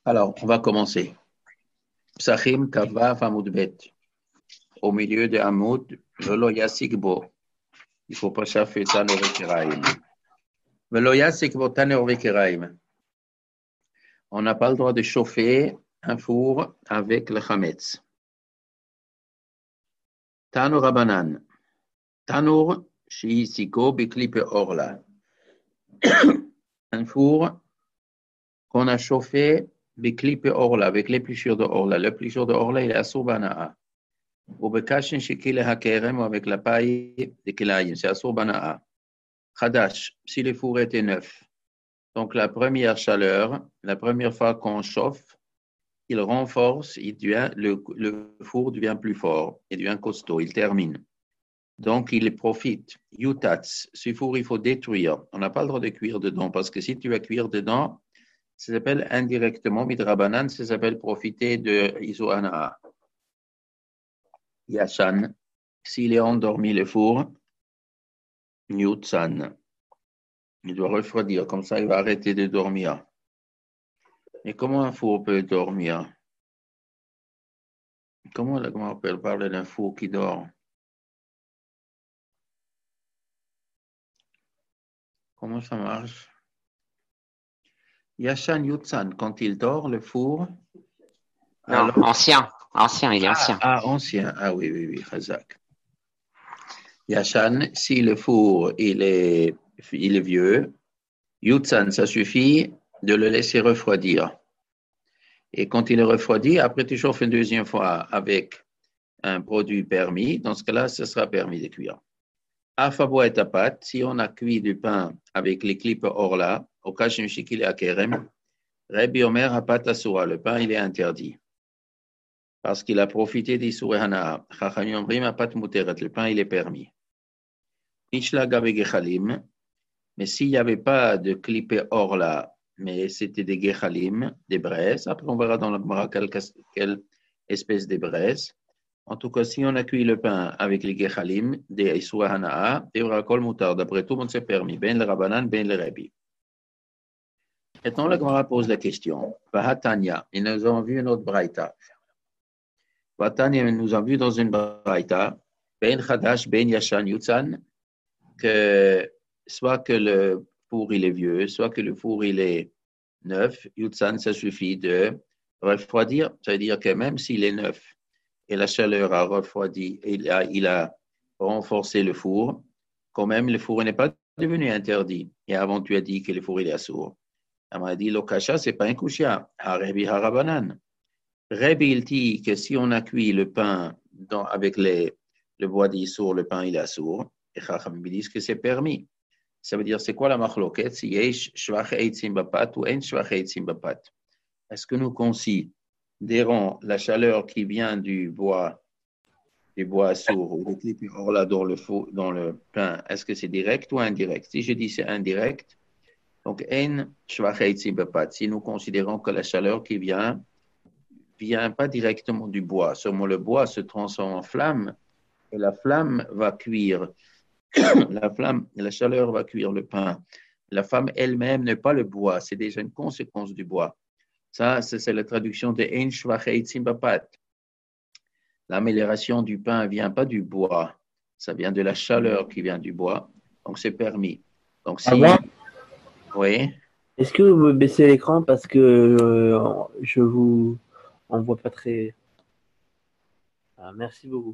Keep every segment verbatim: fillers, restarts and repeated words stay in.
Alors, on va commencer. Psachim Kavav Amud Bet. Au milieu de Amud, Velo Yasikbo. Il ne faut pas chauffer Tanor Vekeraim. Velo Yasikbo Tanor Vekeraim. On n'a pas le droit de chauffer un four avec le Chametz. Tanor Abanan. Tanor Shiisiko Biklipe Orla. Un four qu'on a chauffé Biklipe Orla, avec l'épluchure de Orla. L'épluchure de Orla, il est à Soubana'a. Ou Bekashin Shekile Hakerem, ou avec la paille de Kilayim, c'est à Soubana'a. Khadash, si le four était neuf. Donc la première chaleur, la première fois qu'on chauffe, il renforce, il devient, le, le four devient plus fort, il devient costaud, il termine. Donc, il profite. Yutats, ce four, il faut détruire. On n'a pas le droit de cuire dedans, parce que si tu vas cuire dedans, ça s'appelle indirectement, midrabanan, ça s'appelle profiter de isoana. Yashan, s'il est endormi le four, Yutsan, il doit refroidir, comme ça il va arrêter de dormir. Et comment un four peut dormir? Comment, comment on peut parler d'un four qui dort? Comment ça marche? Yashan Yutsan, quand il dort, le four. Non, alors... ancien. Ancien, il est ah, ancien. Ah, ancien. Ah oui, oui, oui, Khazak. Yashan, si le four, il est, il est vieux, Yutsan, ça suffit de le laisser refroidir. Et quand il est refroidi, après tu chauffes une deuxième fois avec un produit permis. Dans ce cas-là, ce sera permis de cuire. Afabo et tapat, si on a cuit du pain avec les clips orla, au kashim shikil akerem, Rabbi Omer hapat asura, le pain il est interdit. Parce qu'il a profité d'Issouré Hana. Chachamim omrim hapat muteret, le pain il est permis. Ishlaga vegechalim, mais s'il n'y avait pas de clipé orla, mais c'était des gechalim, des braises, après on verra dans la Gemara quelle, quelle espèce de braises. En tout cas, si on a cuit le pain avec les gechalim, des Issouré Hana, des rakol mutar, d'après tout le monde c'est permis, ben le rabanan, ben le rabbi. Maintenant, la Gemara pose la question. Vahatanya, et nous avons vu une autre braïta. Vahatanya, nous avons vu dans une braïta, ben chadash, ben yashan, yutsan, que soit que le four il est vieux, soit que le four il est neuf, yutsan, ça suffit de refroidir. Ça veut dire que même s'il est neuf et la chaleur a refroidi, il a, il a renforcé le four, quand même le four n'est pas devenu interdit. Et avant, tu as dit que le four il est assourd. Elle m'a dit, l'okasha, ce n'est pas un kusha. Harebi harabanan. Rebi, il dit que si on a cuit le pain dans, avec les, le bois d'issour, le pain il est assourd. Et Chacham disent que c'est permis. Ça veut dire, c'est quoi la machloket? Si yesh shvach eitzim bapat ou en shvach eitzim bapat. Est-ce que nous considérons la chaleur qui vient du bois, du bois assourd ou des clips orla dans le, faux, dans le pain, est-ce que c'est direct ou indirect? Si je dis c'est indirect, donc, si nous considérons que la chaleur qui vient, vient pas directement du bois, seulement le bois se transforme en flamme et la flamme va cuire, la flamme, la chaleur va cuire le pain. La flamme elle-même n'est pas le bois, c'est déjà une conséquence du bois. Ça, c'est la traduction de Ein Shvach Eitzim Bapat. L'amélioration du pain ne vient pas du bois, ça vient de la chaleur qui vient du bois, donc c'est permis. Donc, si. Ah bon? Oui. Est-ce que vous baissez l'écran parce que euh, je vous on voit pas très. Ah, merci beaucoup.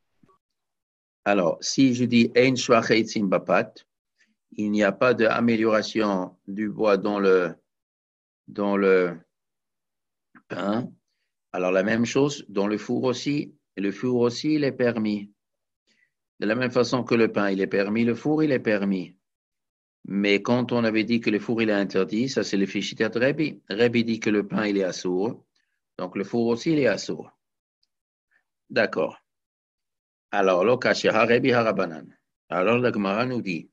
Alors, si je dis Ein Shvach Eitzim Bapat, il n'y a pas d'amélioration du bois dans le, dans le pain. Alors, la même chose dans le four aussi. Et le four aussi, il est permis. De la même façon que le pain, il est permis, le four, il est permis. Mais quand on avait dit que le four, il est interdit, ça c'est le fichier de Rabbi. Rabbi dit que le pain, il est assourd. Donc, le four aussi, il est assourd. D'accord. Alors, l'okasha Rabbi harabanan. Alors, la Gemara nous dit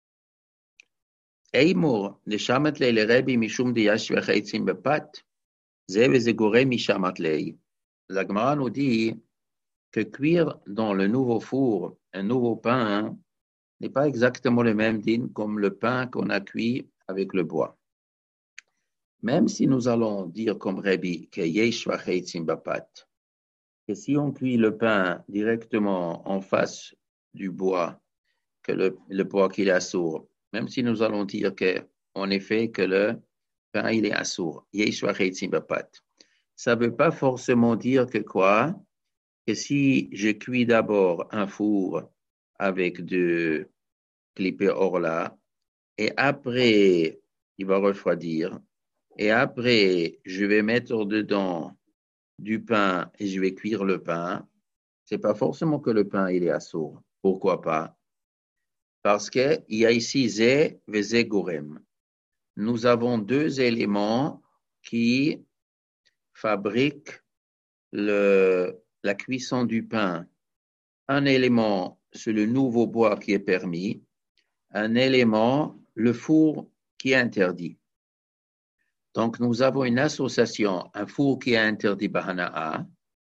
Eimur, le shamat lei le Rabbi mishum de yash vecheitzim bepat, ze veze gore mishamat lei. La Gemara nous dit que cuire dans le nouveau four un nouveau pain n'est pas exactement le même din comme le pain qu'on a cuit avec le bois. même si nous allons dire comme Rabbi que yesh vacheitzim bapat, que si on cuit le pain directement en face du bois, que le, le bois qu'il est assourd, même si nous allons dire que, en effet, que le pain il est assourd, yesh vacheitzim bapat, ça ne veut pas forcément dire que quoi? Que si je cuis d'abord un four avec de clippé orla, et après, il va refroidir, et après, je vais mettre dedans du pain et je vais cuire le pain, c'est pas forcément que le pain il est assourd. Pourquoi pas? Parce qu'il y a ici zé et zé gorem. Nous avons deux éléments qui fabriquent le, la cuisson du pain. Un élément, c'est le nouveau bois qui est permis. Un élément, le four qui est interdit. Donc, nous avons une association, un four qui est interdit Bahana'a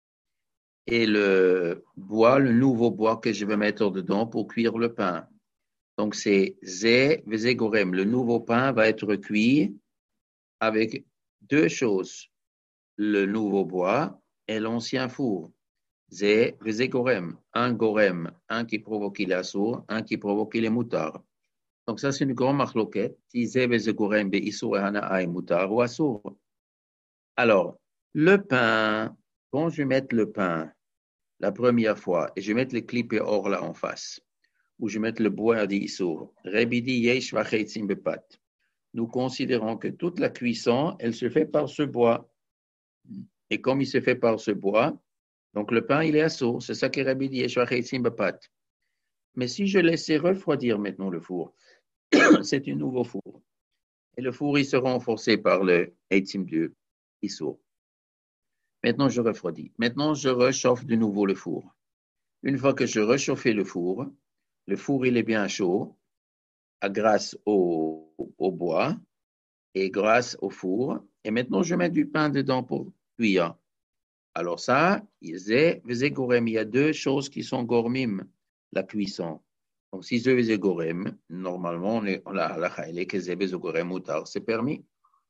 et le bois, le nouveau bois que je vais mettre dedans pour cuire le pain. Donc, c'est Zé, Vezé Gorem. Le nouveau pain va être cuit avec deux choses, le nouveau bois et l'ancien four. Zé, Vezé Gorem. Un Gorem, un qui provoque les sourds, un qui provoque les moutards. Donc, ça, c'est une grande marloquette. Si Zé, Vezé Gorem, be Issour et Hana'a et moutards ou assour. Alors, le pain, quand je mets le pain la première fois et je mets le clip et or là en face, ou je mets le bois d'Issour, Rabbi dit yesh vacheitzim bepat. Nous considérons que toute la cuisson, elle se fait par ce bois. Et comme il se fait par ce bois, donc le pain, il est assourd. C'est ça que Rabbi dit yesh vacheitzim bepat. Mais si je laissais refroidir maintenant le four, c'est un nouveau four. Et le four, il sera renforcé par le eitzim de Issour. Maintenant, je refroidis. Maintenant, je réchauffe de nouveau le four. Une fois que je réchauffé le four, le four, il est bien chaud grâce au, au bois et grâce au four. Et maintenant, je mets du pain dedans pour cuire. Alors ça, il y a deux choses qui sont gormim, la cuisson. Donc, si je faisais gorem, normalement, on est, on a la chaïle, que zé faisait gorem ou tard, c'est permis.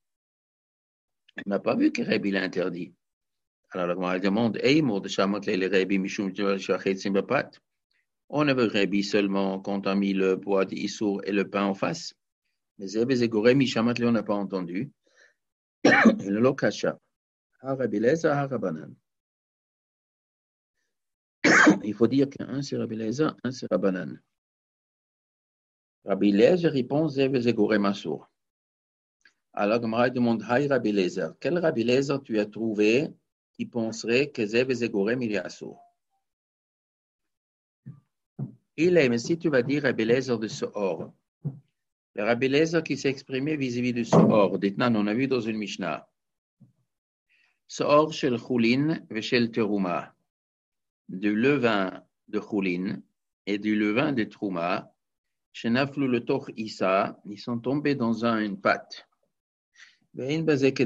On n'a pas vu que Rabbi l'a interdit. Alors, la Gemara demande, Eimor de Shamot le Rabbi Mishum Shachetsim Bapat. On avait Rabbi seulement quand on a mis le bois d'Issour et le pain en face. Mais zé faisait gorem, Mishamat le on n'a pas entendu. Et le Lokasha. Ha Rabbi Leza, ha Rabbanan. Il faut dire qu'un c'est Rabbi Leza, un c'est Rabbanan. Rabbi Leza répond zé faisait gorem assour. Alors, Gemara demande, Hi Rabbi Leza, quel Rabbi Leza tu as trouvé qui penserait que Zé et Gorem il est assourd? Il est, mais si tu vas dire Rabbi Leza de Sohor, le Rabbi Leza qui s'est exprimé vis-à-vis de Sohor, d'Etnan, on a vu dans une Mishnah, Sohor shel Choulin ve shel Teruma, du levain de Choulin et du levain de Trouma, Shenaflu le Toch Issa, ils sont tombés dans un, une pâte. Et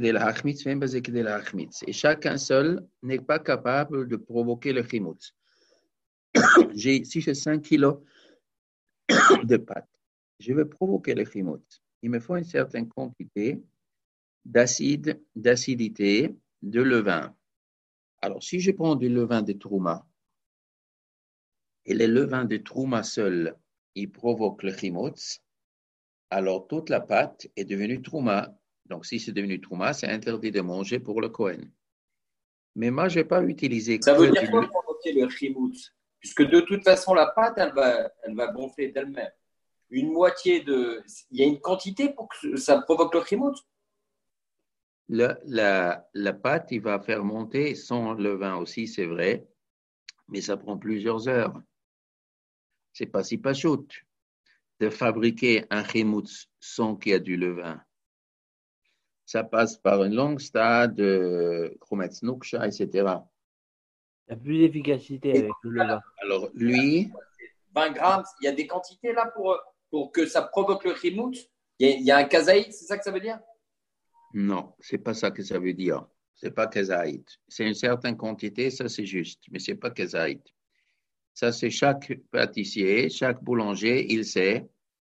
chacun seul n'est pas capable de provoquer le chimoutz. J'ai, si j'ai cinq kilos de pâte, je vais provoquer le chimoutz. Il me faut une certaine quantité d'acide, d'acidité, de levain. Alors, si je prends du levain de trouma, et le levain de trouma seul, il provoque le chimoutz, alors toute la pâte est devenue trouma. Donc, si c'est devenu trouma, c'est interdit de manger pour le Kohen. Mais moi, je n'ai pas utilisé Ça que veut dire du... quoi provoquer le chimoutz? Puisque de toute façon, la pâte, elle va, elle va gonfler d'elle-même. Une moitié de... Il y a une quantité pour que ça provoque le chimoutz? Le, la, la pâte, il va faire monter sans levain aussi, c'est vrai, mais ça prend plusieurs heures. C'est pas si pachout de fabriquer un chimoutz sans qu'il y ait du levain. Ça passe par une longue stade de Chrometz Nuksha, et cetera. Il y a plus d'efficacité avec le levain. Alors, lui... vingt grammes, il y a des quantités là pour, pour que ça provoque le chimoutz? Il y a, il y a un kazaït, c'est ça que ça veut dire? Non, c'est pas ça que ça veut dire. C'est pas kazaït. C'est une certaine quantité, ça c'est juste, mais c'est pas kazaït. Ça c'est chaque pâtissier, chaque boulanger, il sait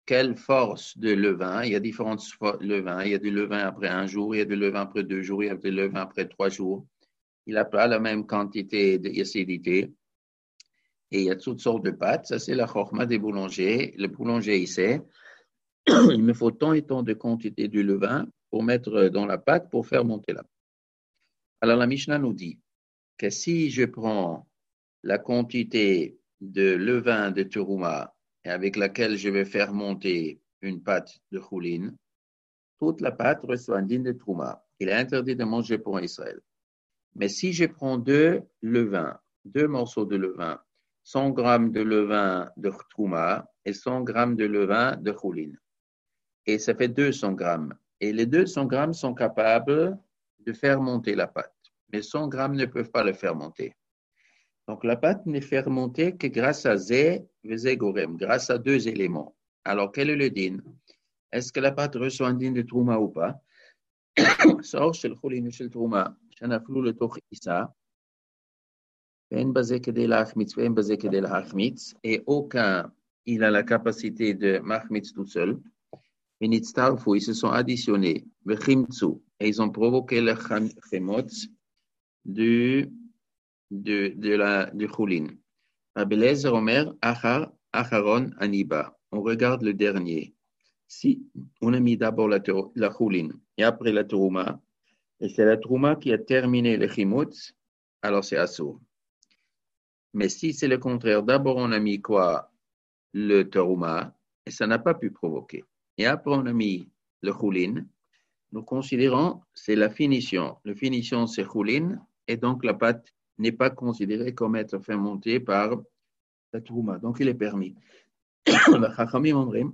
quelle force de levain. Il y a différents levains. Il y a du levain après un jour, il y a du levain après deux jours, il y a du levain après trois jours. Il n'a pas la même quantité d'acidité. Et il y a toutes sortes de pâtes. Ça, c'est la chorma des boulangers. Le boulanger, il sait, il me faut tant et tant de quantité de levain pour mettre dans la pâte pour faire monter la pâte. Alors, la Mishnah nous dit que si je prends la quantité de levain de terouma avec laquelle je vais faire monter une pâte de choulin, toute la pâte reçoit un din de terouma. Il est interdit de manger pour Israël. Mais si je prends deux levains, deux morceaux de levain, cent grammes de levain de terouma et cent grammes de levain de choulin, et ça fait deux cents grammes. Et les deux cents grammes sont capables de faire monter la pâte. Mais cent grammes ne peuvent pas le faire monter. Donc, la pâte n'est fait monter que grâce à zé et zé gorem, grâce à deux éléments. Alors, quel est le din? Est-ce que la pâte reçoit un din de trouma ou pas? Sort chez le choulin ou chez le trouma, j'en ai flou le toch issa. Ben basé que des lachmitz, ben basé que des lachmitz, et aucun, il a la capacité de machmitz tout seul. Ils se sont additionnés, et ils ont provoqué le chemotz du, de, de la, du choulin. Abelezer Omer, Achar, Acharon, Aniba. On regarde le dernier. Si on a mis d'abord la, la choulin et après la terouma, et c'est la terouma qui a terminé le chemotz, alors c'est assour. Mais si c'est le contraire, d'abord on a mis quoi? Le terouma, et ça n'a pas pu provoquer. Et après, on a mis le choulin. Nous considérons c'est la finition. La finition, c'est choulin, et donc la pâte n'est pas considérée comme être fermentée par la trouma. Donc, il est permis. Les chachamim omrim,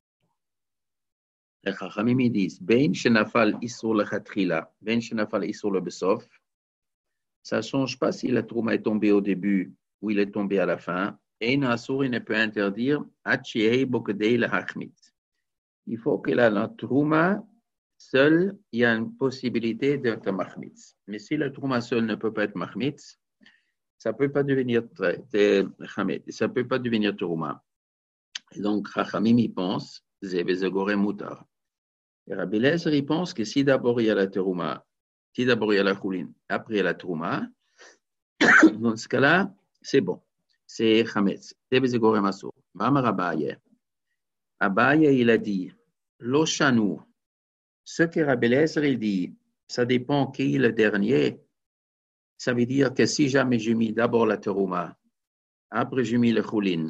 les chachamim ils disent, ben shenafal isur lechatchila, ben shenafal isur le besof. Ça ne change pas si la trouma est tombée au début ou il est tombé à la fin. Et un asur, il ne peut interdire atchiei bokedei lehachmit. Il faut que la, la trouma seule, il y a une possibilité d'être mahmitz. Mais si la trouma seule ne peut pas être mahmitz, ça ne peut pas devenir chamet, ça ne peut pas devenir trouma. Et donc, Chachamim y pense, zebezegore mutar. Et Rabbi Eliezer y pense que si d'abord il y a la trouma, si d'abord il y a la choulin, après il y a la trouma, dans ce cas-là, c'est bon. C'est chametz. Zebezegore masur. Mamar Abaye. Abaye, il a dit, L'Ochanou, ce que Rabbi Eliezer il dit, ça dépend qui est le dernier. Ça veut dire que si jamais j'ai mis d'abord la terouma, après j'ai mis le choulin,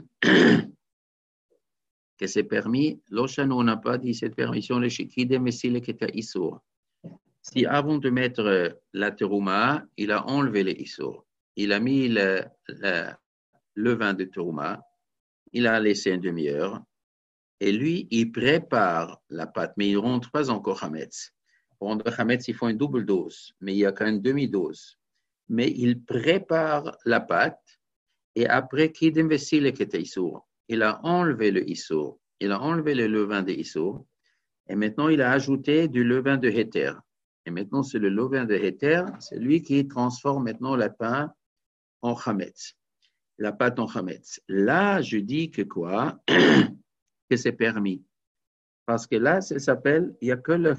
que c'est permis, L'Ochanou n'a pas dit cette permission, le shikide mesile qui était issour. Si avant de mettre la terouma, il a enlevé le issour, il a mis le, le, le vin de terouma, il a laissé une demi-heure, et lui, il prépare la pâte, mais il ne rentre pas encore Hametz. Pour rendre Hametz, il faut une double dose, mais il y a quand même demi-dose. Mais il prépare la pâte, et après, Kidem Vesile qui était Issour, il a enlevé le Issour, il a enlevé le levain de Issour, et maintenant, il a ajouté du levain de Héter. Et maintenant, c'est le levain de Héter, c'est lui qui transforme maintenant la pâte en Hametz. La pâte en Hametz. Là, je dis que quoi? Que c'est permis. Parce que là, ça s'appelle, il n'y a que le,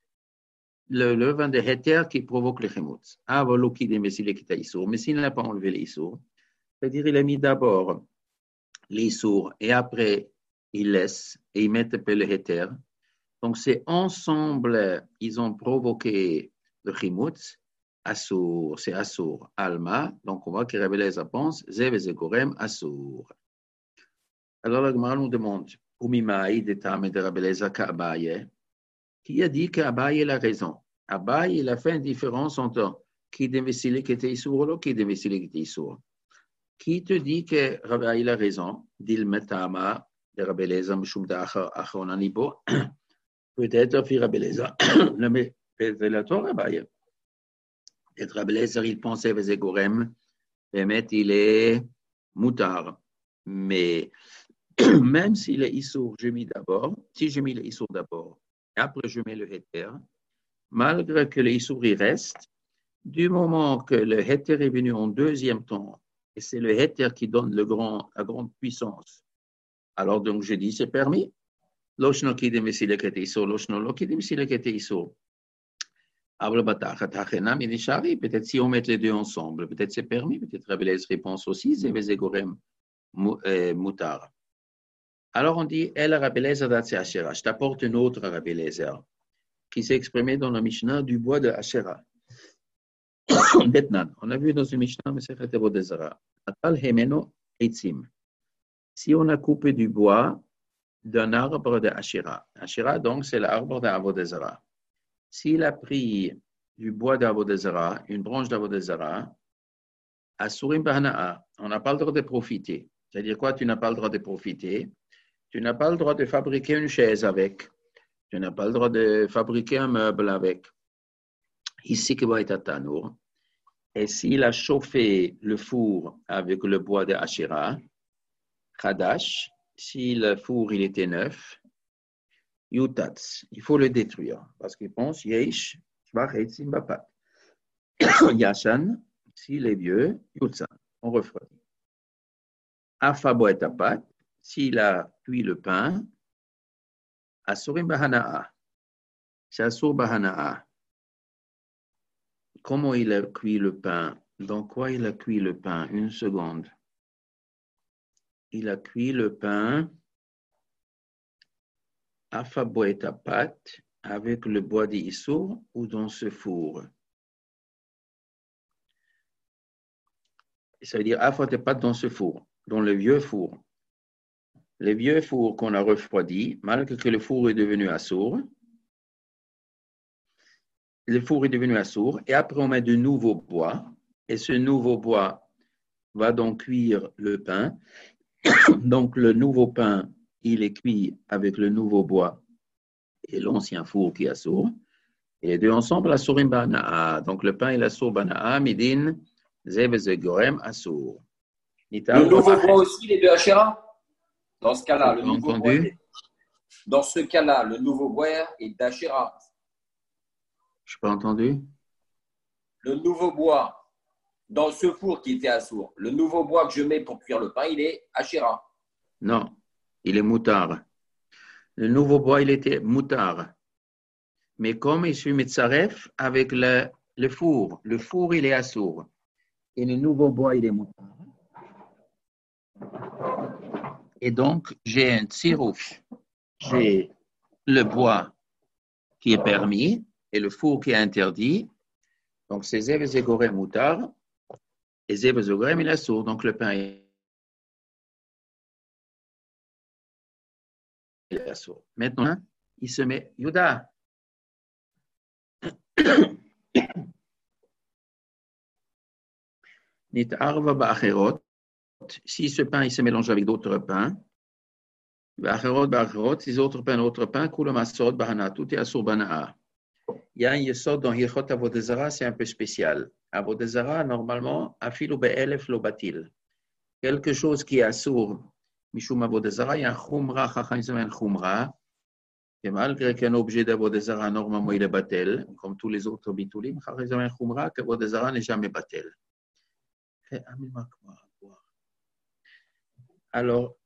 le levain de Héter qui provoque le chemotz. Ah, voilà qui démesile qui t'a issour. Mais s'il n'a pas enlevé les issour, c'est-à-dire il a mis d'abord les issour et après il laisse et il met un peu le Héter. Donc c'est ensemble, ils ont provoqué le chemotz. Assour, c'est assour, alma. Donc on voit que Rabbi Eliezer pense, zev et zegorem, assour. Alors la Gemara nous demande, Umimaï de Tame de Rabbi Eliezer qu'Abaye, qui a dit qu'Abaye a raison. Abaye, il a fait une différence entre qui devait qui était issour ou qui devait qui était issour. Qui te dit que Rabbi a raison? Dil metama de Rabbi Eliezer mishum da'achar achron anibo. Peut-être que Rabbi Eliezer le met révélateur Abaye. Et Rabbi Eliezer il pensait que Gorem, Bémet il est moutar. Mais même si le issour, je mets d'abord, si je mets le issour d'abord, et après je mets le héter, malgré que le issour il reste, du moment que le héter est venu en deuxième temps, et c'est le héter qui donne le grand, la grande puissance, alors donc je dis c'est permis. Loshno kidim vesileket isur, loshno lo kidim vesileket isur. Avle batachat hachenam idishari. Peut-être si on met les deux ensemble, peut-être c'est permis, peut-être Rabbi Eliezer réponse aussi, zeveze gorem mutar. Alors on dit, El Rabbi Eliezer datse Asherah. Je t'apporte une autre Rabbi Eliezer qui s'est exprimé dans la Mishnah du bois de Asherah. Betnan, on a vu dans une Mishnah, mais c'est Avodah Zarah. Atal hemeno eitzim. Si on a coupé du bois d'un arbre de Asherah. Asherah, donc, c'est l'arbre d'Avodah Zarah. S'il a pris du bois d'Avodah Zarah, une branche d'Avodah Zarah, Asurim Bahana'a, on n'a pas le droit de profiter. C'est-à-dire quoi, tu n'as pas le droit de profiter? Tu n'as pas le droit de fabriquer une chaise avec. Tu n'as pas le droit de fabriquer un meuble avec. Ici, que va être Tanour. Et s'il a chauffé le four avec le bois de Asherah, Khadash, si le four il était neuf, Yutatz, il faut le détruire. Parce qu'il pense, Yesh, Shvach et Simbapat. Yashan, s'il est vieux, Yutsan, on refroidit. Afabo et Tapat, s'il a cuit le pain, Asurim Bahana'a. C'est Asur Bahana'a. Comment il a cuit le pain? Dans quoi il a cuit le pain? Une seconde. Il a cuit le pain Afabo et Tapat avec le bois d'Issour ou dans ce four? Ça veut dire Afabo et Tapat dans ce four, dans le vieux four. Le vieux four qu'on a refroidi, malgré que le four est devenu assour, le four est devenu assour, et après on met de nouveaux bois, et ce nouveau bois va donc cuire le pain. Donc le nouveau pain, il est cuit avec le nouveau bois et l'ancien four qui est assour. Et les deux ensemble, assurim bana'a. Donc le pain et l'assour bana'a, midin, zeveze gorem assour. Le nouveau bois aussi, les deux Asherah? Dans ce cas-là, le nouveau entendu? bois, dans ce cas-là, le nouveau bois est d'Asherah. Je n'ai pas entendu. Le nouveau bois, dans ce four qui était assour, le nouveau bois que je mets pour cuire le pain, il est Asherah. Non, il est moutard. Le nouveau bois, il était moutard. Mais comme je suis Metzaref avec le, le four, le four, il est assour. Et le nouveau bois, il est moutard. Et donc, j'ai un tsirouf. J'ai le bois qui est permis et le four qui est interdit. Donc, c'est Zev et Zegorem moutard. Et Zev et Zegorem, il est assour. Donc, le pain est assour. Maintenant, il se met Yuda. Nit arva ba'acherot. Si ce pain il se mélange avec d'autres pains, ba'acherot ba'acherot, ces autres pains, d'autres pains, kula masod bahana, tout est assour bana'a. Il y a un yesod dans Hilchot Avodah Zarah, c'est un peu spécial. Avodah Zarah, normalement, afilu be'elef lo batil. Quelque chose qui est assour, mishum Avodah Zarah, il y a un chumra, chacham ils ont un chumra. Et malgré qu'un objet d'Avodah Zarah, normalement, il est batel, comme tous les autres bitulim, chacham ils ont un chumra, qu'Avodah Zarah n'est jamais batel. Alors,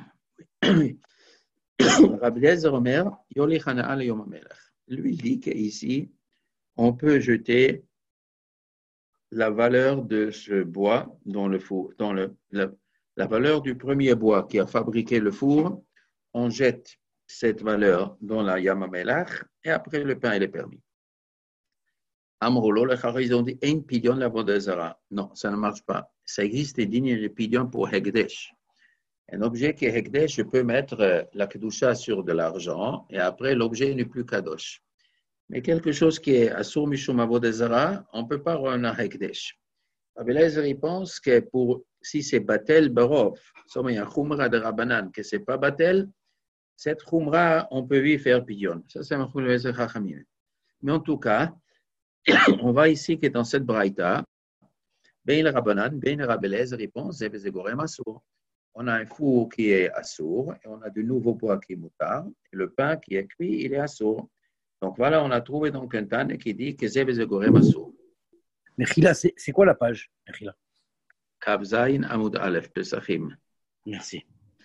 Rabbi Eliezer Omer, Yoli Chana'a le Yom HaMelech. Lui dit qu'ici, on peut jeter la valeur de ce bois dans le four, dans le, la, la valeur du premier bois qui a fabriqué le four, on jette cette valeur dans la Yom HaMelech et après le pain il est permis. Amrolo, les Chachamim, ils ont dit un pidyon l'Avodah Zarah. Non, ça ne marche pas. Ça existe des dignes de pidyon pour Hekdesh. Un objet qui est Hekdesh, je peux mettre la Kedusha sur de l'argent et après l'objet n'est plus Kadosh. Mais quelque chose qui est Asur Mishum Avodah Zarah, on ne peut pas rendre un Hekdesh. Rabbi Eliezer, il pense que pour, si c'est Batel Barov, il y a un Khumra de Rabbanan, que ce n'est pas Batel, cette Khumra, on peut lui faire pidyon. Ça, c'est un Khumra de Chachamim. Mais en tout cas, on voit ici que dans cette braïta, Ben le Rabbanan, Ben le Rabbi Eliezer répond, Zev et Gorem Asur. On a un four qui est assour et on a du nouveau bois qui est moutard et le pain qui est cuit, il est assour. Donc voilà, on a trouvé donc un Tane qui dit que Zev et Gorem Asur. Mechila, c'est, c'est quoi la page, Mechila? Kav Zayin Amud Aleph Pesachim. Merci.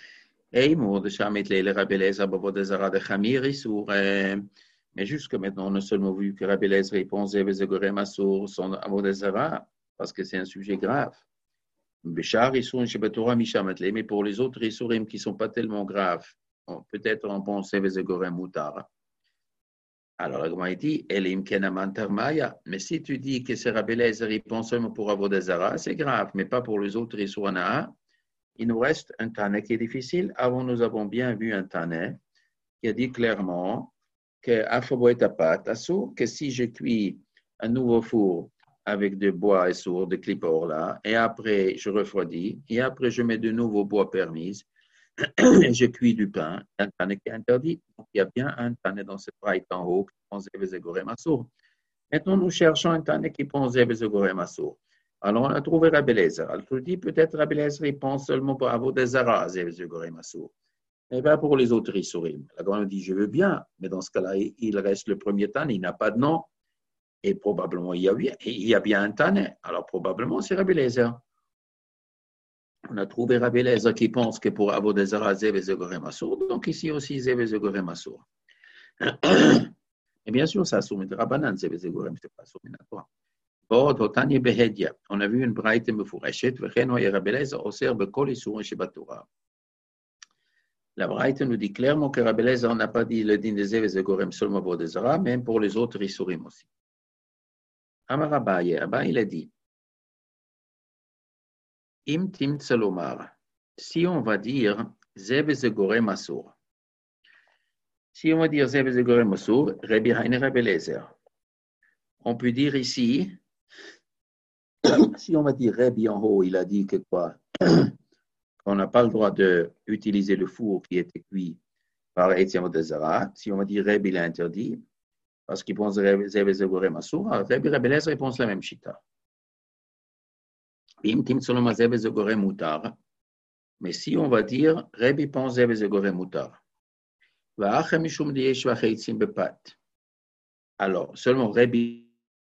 Et Mour de Shamit le Rabbi Eliezer Bavodazara de Chamir Issour. Mais jusque maintenant, on a seulement vu que Rabbi Eliezer répond Zevzegorem Assour son Avodazara, parce que c'est un sujet grave. Béchar Issour Shebetora Mishamatli, mais pour les autres Issourim qui ne sont pas tellement graves, peut-être on pense Zevzegorem Moutar. Alors, la Gemara dit, Elim Kenaman Tarmaya. Mais si tu dis que c'est Rabbi Eliezer, il pense seulement pour Avodazara, c'est grave, mais pas pour les autres Issourana. Il nous reste un Tane qui est difficile. Avant, nous avons bien vu un Tane qui a dit clairement que Afoboetapat, que si je cuis un nouveau four avec de bois et sourd, de clipor là, et après je refroidis, et après je mets de nouveaux bois permis, et je cuis du pain, un Tane qui est interdit. Donc, il y a bien un Tane dans cette braille en haut qui pense Zevzegorem Assour. Maintenant, nous cherchons un Tane qui pense Zevzegorem Assour. Alors, on a trouvé Rabbi Eliezer. Alors, tu dis peut-être Rabbi Eliezer, il pense seulement pour Avodazara, Zevzegorem Assour, mais pas pour les autres Issourim. La Gemara dit, je veux bien, mais dans ce cas-là, il reste le premier Tane, il n'a pas de nom, et probablement il y a bien, il y a bien un Tane. Alors, probablement, c'est Rabbi Eliezer. On a trouvé Rabbi Eliezer qui pense que pour Avodazara, Zevzegorem Assour, donc ici aussi Zevzegorem Assour. Et bien sûr, ça assour, mais Rabbanan, Zevzegorem, c'est pas assour, mais d'accord. On a vu une braïte mefourechet, la braïte nous dit clairement que Rabbi Eliezer n'a pas dit le din de Zev et Zegorem seulement pour des Arabes, même pour les autres Issourim aussi. Amar Abaye, Abaye il a dit, Im tim tsalomar, si on va dire Zev et Zegorem Assour, si on va dire Zev et Zegorem Assour, Rabbi Haine Rabbi Eliezer, on peut dire ici, si on va dire Rabbi en haut, il a dit que quoi? On n'a pas le droit d'utiliser le four qui était cuit par Etienne Odezara. Si on va dire Rabbi, il est interdit, parce qu'il pense Zev et Zegorem Assour, Rabbi Rabbi Eliezer pense la même chita. Mais si on va dire Rabbi pense Zev et Zegorem Moutar, alors seulement Rabbi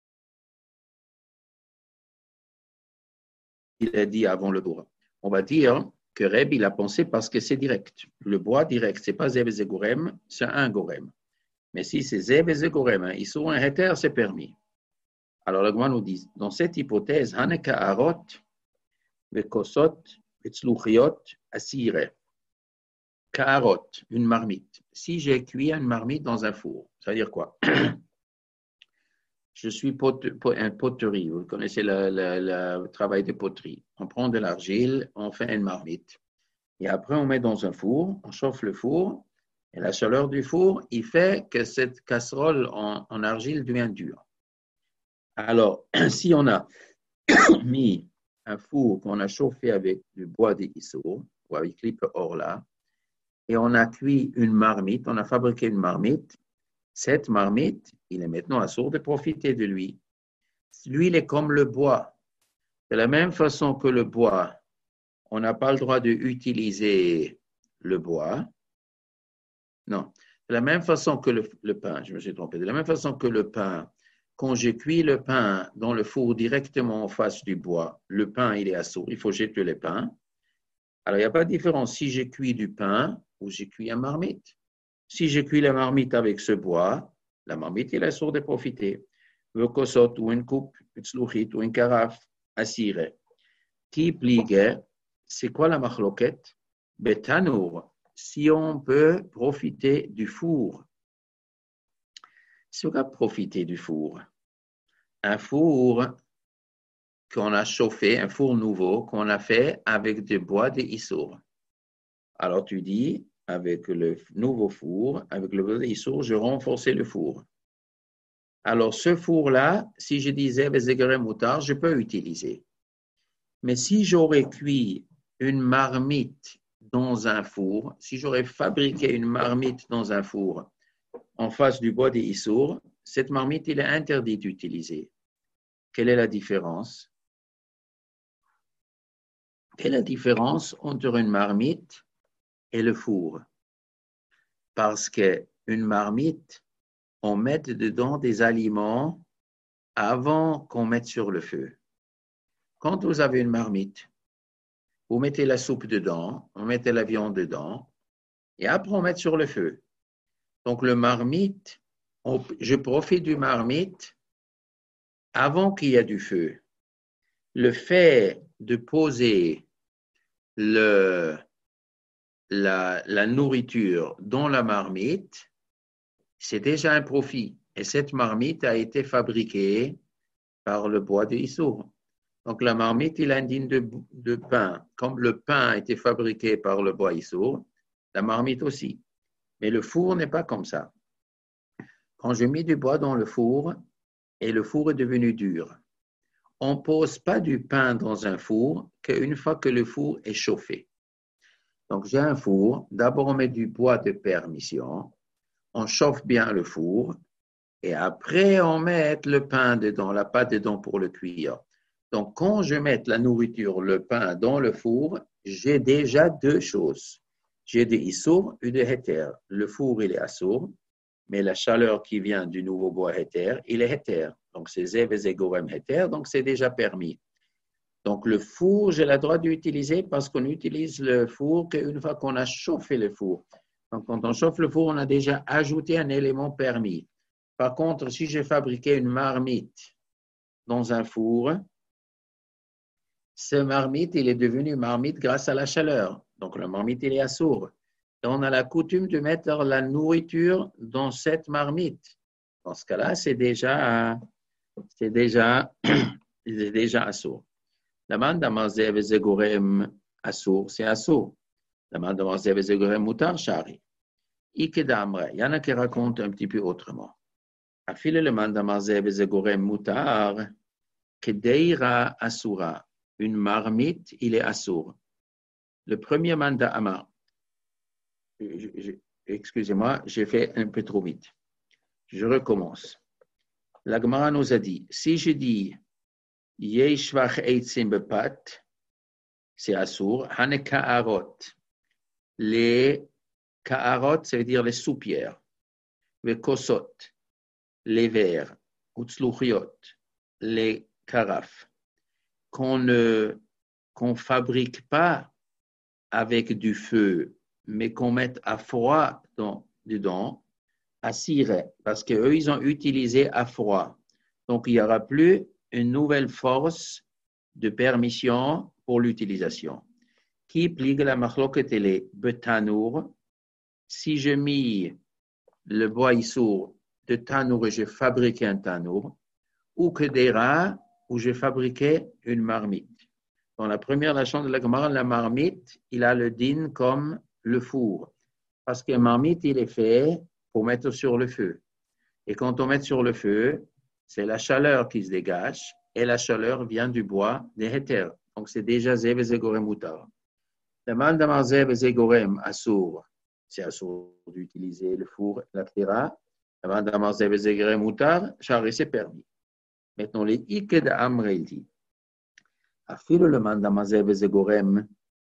il a dit avant le bois. On va dire que Rabbi il a pensé parce que c'est direct. Le bois direct, c'est pas Zev et Zegorem, c'est un gorem. Mais si c'est Zev et Zegorem, ils sont un héter, c'est permis. Alors le Gemara nous dit, dans cette hypothèse, Haneka Arot, Vekosot, Vetzluchiot, Asire. Kaarot, une marmite. Si j'ai cuit une marmite dans un four, ça veut dire quoi? Je suis pot, un poterie, vous connaissez le, le, le travail de poterie. On prend de l'argile, on fait une marmite. Et après, on met dans un four, on chauffe le four, et la chaleur du four, il fait que cette casserole en, en argile devient dure. Alors, si on a mis un four qu'on a chauffé avec du bois d'issour, ou avec clip orla, et on a cuit une marmite, on a fabriqué une marmite, cette marmite, il est maintenant assourd de profiter de lui. Lui, il est comme le bois. De la même façon que le bois, on n'a pas le droit d'utiliser le bois. Non. De la même façon que le, le pain, je me suis trompé, de la même façon que le pain, quand je cuis le pain dans le four directement en face du bois, le pain, il est assourd, il faut jeter le pain. Alors, il n'y a pas de différence si j'ai cuit du pain ou j'ai cuit un marmite. Si j'ai cuit la marmite avec ce bois, la marmite, il est assourd de profiter. Le kosot ou une coupe, une sluchit ou une carafe, assiré. Qui pligue, c'est quoi la machloket? Betanour, si on peut profiter du four. Si on va profiter du four, un four qu'on a chauffé, un four nouveau qu'on a fait avec du bois de issour. Alors tu dis, avec le nouveau four, avec le bois de issour, je renforce le four. Alors ce four-là, si je disais Vezegere Moutar, je peux utiliser. Mais si j'aurais cuit une marmite dans un four, si j'aurais fabriqué une marmite dans un four en face du bois de issour, cette marmite, il est interdit d'utiliser. Quelle est la différence? Quelle est la différence entre une marmite et le four? Parce qu'une marmite, on met dedans des aliments avant qu'on mette sur le feu. Quand vous avez une marmite, vous mettez la soupe dedans, vous mettez la viande dedans, Et après, on met sur le feu. Donc, le marmite, on, je profite du marmite avant qu'il y ait du feu. Le fait de poser le, la, la nourriture dans la marmite, c'est déjà un profit. Et cette marmite a été fabriquée par le bois de Issour. Donc, la marmite, il indigne de, de pain. Comme le pain a été fabriqué par le bois Issour, la marmite aussi. Mais le four n'est pas comme ça. Quand je mets du bois dans le four et le four est devenu dur, on ne pose pas du pain dans un four qu'une fois que le four est chauffé. Donc, j'ai un four. D'abord, on met du bois de permission. On chauffe bien le four. Et après, on met le pain dedans, la pâte dedans pour le cuire. Donc, quand je mets la nourriture, le pain dans le four, j'ai déjà deux choses. J'ai des issour et des héter. Le four, il est assour, mais la chaleur qui vient du nouveau bois héter, il est héter. Donc, c'est zev et zegorem héter, donc c'est déjà permis. Donc, le four, j'ai le droit d'utiliser parce qu'on utilise le four qu'une fois qu'on a chauffé le four. Donc, quand on chauffe le four, on a déjà ajouté un élément permis. Par contre, si j'ai fabriqué une marmite dans un four, ce marmite, il est devenu marmite grâce à la chaleur. Donc, le marmite, il est assour. Et on a la coutume de mettre la nourriture dans cette marmite. Dans ce cas-là, c'est déjà, c'est déjà, c'est déjà assour. La man d'amazev zegorem assour, c'est assour. La man d'amazev zegorem mutar shari. Ikedamre, il y en a qui racontent un petit peu autrement. Afile le man d'amazev zegorem mutar, kedeira asura. Une marmite, il est assour. Le premier mandat Amar, excusez-moi, j'ai fait un peu trop vite. Je recommence. La Gemara nous a dit, si je dis Yeshvach eitzim bepat, c'est assour, hane ka'arot. Les ka'arot, ça veut dire les soupières. Les kosot, les verres, utzluchiot, les carafes. Qu'on ne qu'on fabrique pas avec du feu, mais qu'on mette à froid dans, dedans, à cirer, parce qu'eux, ils ont utilisé à froid. Donc, il n'y aura plus une nouvelle force de permission pour l'utilisation. Qui pligue la machloket et les betanour. Si je mis le bois issour de tanour et j'ai fabriqué un tanour, ou que des rats, où j'ai fabriqué une marmite. Dans la première leçon de la Gemara, la marmite, il a le din comme le four. Parce qu'un marmite, il est fait pour mettre sur le feu. Et quand on met sur le feu, c'est la chaleur qui se dégage, et la chaleur vient du bois des héters. Donc, c'est déjà zev et zegorem mutar. Le man d'amar zev et zegorem assour, c'est assour d'utiliser le four, la tira. Le man d'amar zev et zegorem mutar, chari, c'est permis. Maintenant, les iked amre, il dit, afile le man d'amar zev et zegorem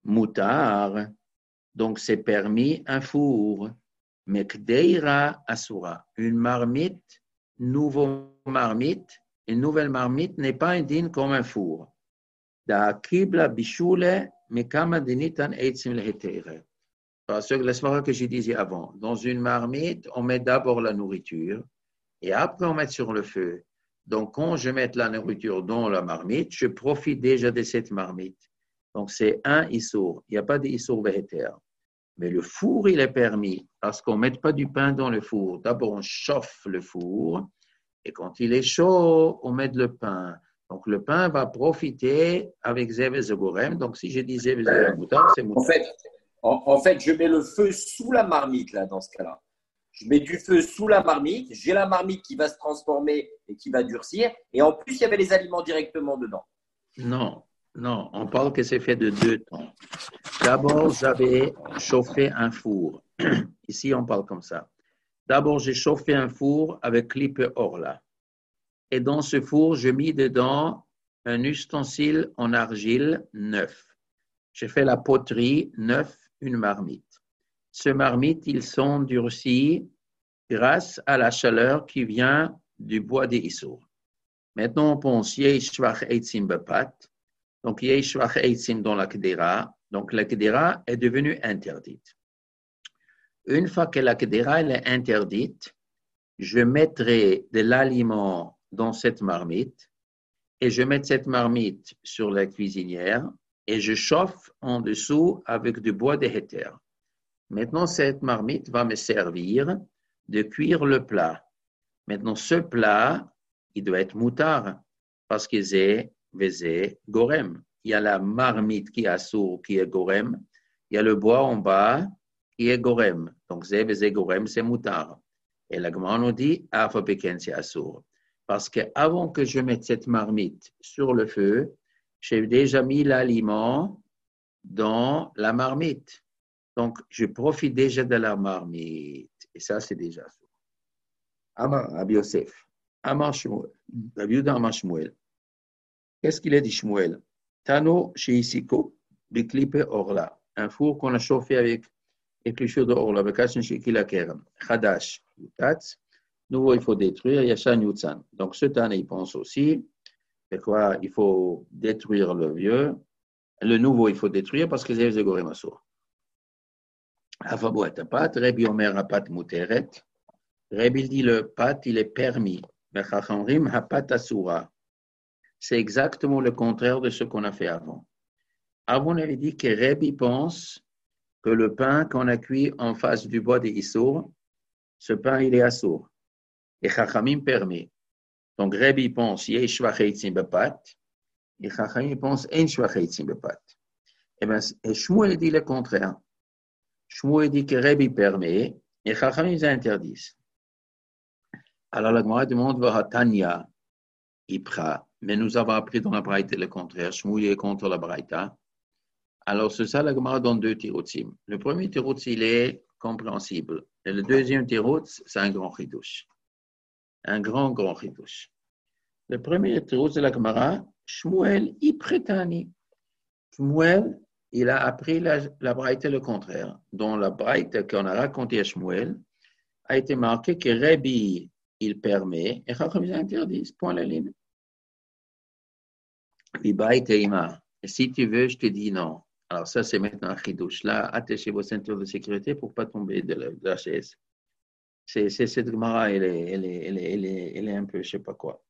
mutar, donc c'est permis un four. Mais kdeira asura, une marmite, nouveau marmite, une nouvelle marmite n'est pas indigne comme un four. Da kibla bishule, mais kama dinitan eitzim lehetere. Parce que la soirée que j'ai disais avant, dans une marmite, on met d'abord la nourriture et après on met sur le feu. Donc quand je mets la nourriture dans la marmite, je profite déjà de cette marmite. Donc c'est un issour, il n'y a pas d'issour veheter. Mais le four, il est permis parce qu'on ne met pas du pain dans le four. D'abord, on chauffe le four et quand il est chaud, on met le pain. Donc, le pain va profiter avec zev et zegorem. Donc, si je dis zev et zegorem moutar, c'est moutar. En fait, en, en fait, je mets le feu sous la marmite, là, dans ce cas-là. Je mets du feu sous la marmite. J'ai la marmite qui va se transformer et qui va durcir. Et en plus, il y avait les aliments directement dedans. Non, non. On parle que c'est fait de deux temps. D'abord, j'avais chauffé un four. Ici, on parle comme ça. D'abord, j'ai chauffé un four avec clip orla. Et dans ce four, je mis dedans un ustensile en argile neuf. J'ai fait la poterie neuf, une marmite. Ce marmite, ils sont durcis grâce à la chaleur qui vient du bois des issour. Maintenant, on pense yeshvach eitzim bepat. Donc, yeshvach eitzim dans la kedera. Donc, la kedera est devenue interdite. Une fois que la kedera elle est interdite, je mettrai de l'aliment dans cette marmite et je mets cette marmite sur la cuisinière et je chauffe en dessous avec du bois de héter. Maintenant, cette marmite va me servir de cuire le plat. Maintenant, ce plat, il doit être moutard parce que c'est vezé gorem. Il y a la marmite qui est assour, qui est gorem. Il y a le bois en bas qui est gorem. Donc, c'est vezé gorem, c'est moutard. Et la Gemara nous dit, afopeken, c'est assour. Parce qu'avant que je mette cette marmite sur le feu, j'ai déjà mis l'aliment dans la marmite. Donc, je profite déjà de la marmite. Et ça, c'est déjà ça. Amar Rabbi Yosef, Amar Shmuel, Rabbi Yehuda Amar Shmuel. Qu'est-ce qu'il a dit Shmuel? Tano sheisiko biklipe orla. Un four qu'on a chauffé avec épluchure de orla. Bekashin shekila kerem. Chadash yutatz. Nouveau, il faut détruire. Yashan yutzan. Donc, cette année, il pense aussi. C'est quoi? Il faut détruire le vieux. Le nouveau, il faut détruire parce que c'est le gorem assour. Afabou atapat, Rabbi Omer apat muteret. Rabbi dit le pat, il est permis. Bechachamrim hapat asura. C'est exactement le contraire de ce qu'on a fait avant. Avant, on avait dit que Rabbi pense que le pain qu'on a cuit en face du bois de Issour, ce pain, il est assour. Et Chachamim permet. Donc, Rabbi pense, yesh vacheitzim bepat. Et Chachamim pense, en shvacheitzim bepat. Et bien, Shmuel dit le contraire. Shmuel dit que Rabbi permet et Chachamim interdisent. Alors la Gemara demande Vahatanya Ipra, mais nous avons appris dans la Braïta le contraire. Shmuel est contre la Braïta. Alors c'est ça la Gemara donne deux tirotzim. Le premier tirotz il est compréhensible et le deuxième tirotz c'est un grand chidouche, un grand grand chidouche. Le premier tirotz de la Gemara, Shmuel Ipretani. Shmuel il a appris la, la Braïta le contraire. Dans la Braïta qu'on a raconté à Shmuel, a été marqué que Rabbi, il permet, et Chachamim interdit, point la ligne. Et si tu veux, je te dis non. Alors ça, c'est maintenant un chidouche. Là, attachez vos ceintures de sécurité pour ne pas tomber de la, de la chaise. C'est, c'est cette Gemara, elle est, elle, est, elle, est, elle, est, elle est un peu, je ne sais pas quoi.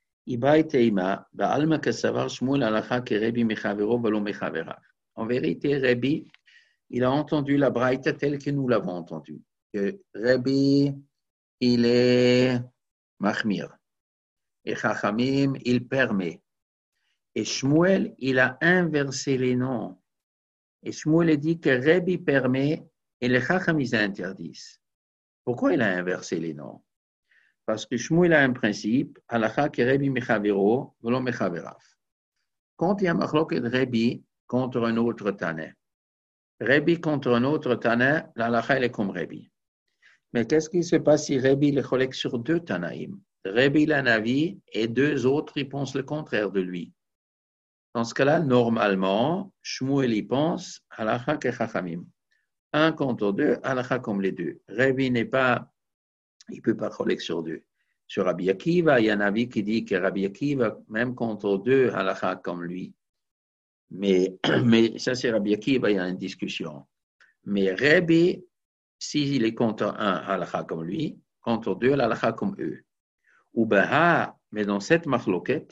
En vérité, Rabbi, il a entendu la Braïta telle que nous l'avons entendue. Que Rabbi, il est Mahmir. Et Chachamim, il permet. Et Shmuel, il a inversé les noms. Et Shmuel a dit que Rabbi permet et les Chachamim interdisent. Pourquoi il a inversé les noms? Parce que Shmuel a un principe, halakha que Rabbi mechavero, velo mechaverav. Quand il y a machloket de Rabbi contre un autre Tana, Rabbi contre un autre Tana, la halakha est comme Rabbi. Mais qu'est-ce qui se passe si Rabbi le cholek sur deux Tanaïm? Rabbi l'anavi et deux autres, ils pensent le contraire de lui. Dans ce cas-là, normalement, Shmuel y pense halakha que Chachamim. Un contre deux, halakha comme les deux. Rabbi n'est pas, il ne peut pas cholek sur deux. Sur Rabbi Akiva, il y a un avis qui dit que Rabbi Akiva, même contre deux, halakha comme lui. Mais, mais ça, c'est Rabbi Akiva, il y a une discussion. Mais Rabbi, s'il est contre un, halakha comme lui, contre deux, halakha comme eux. Ou baha, mais dans cette machloket,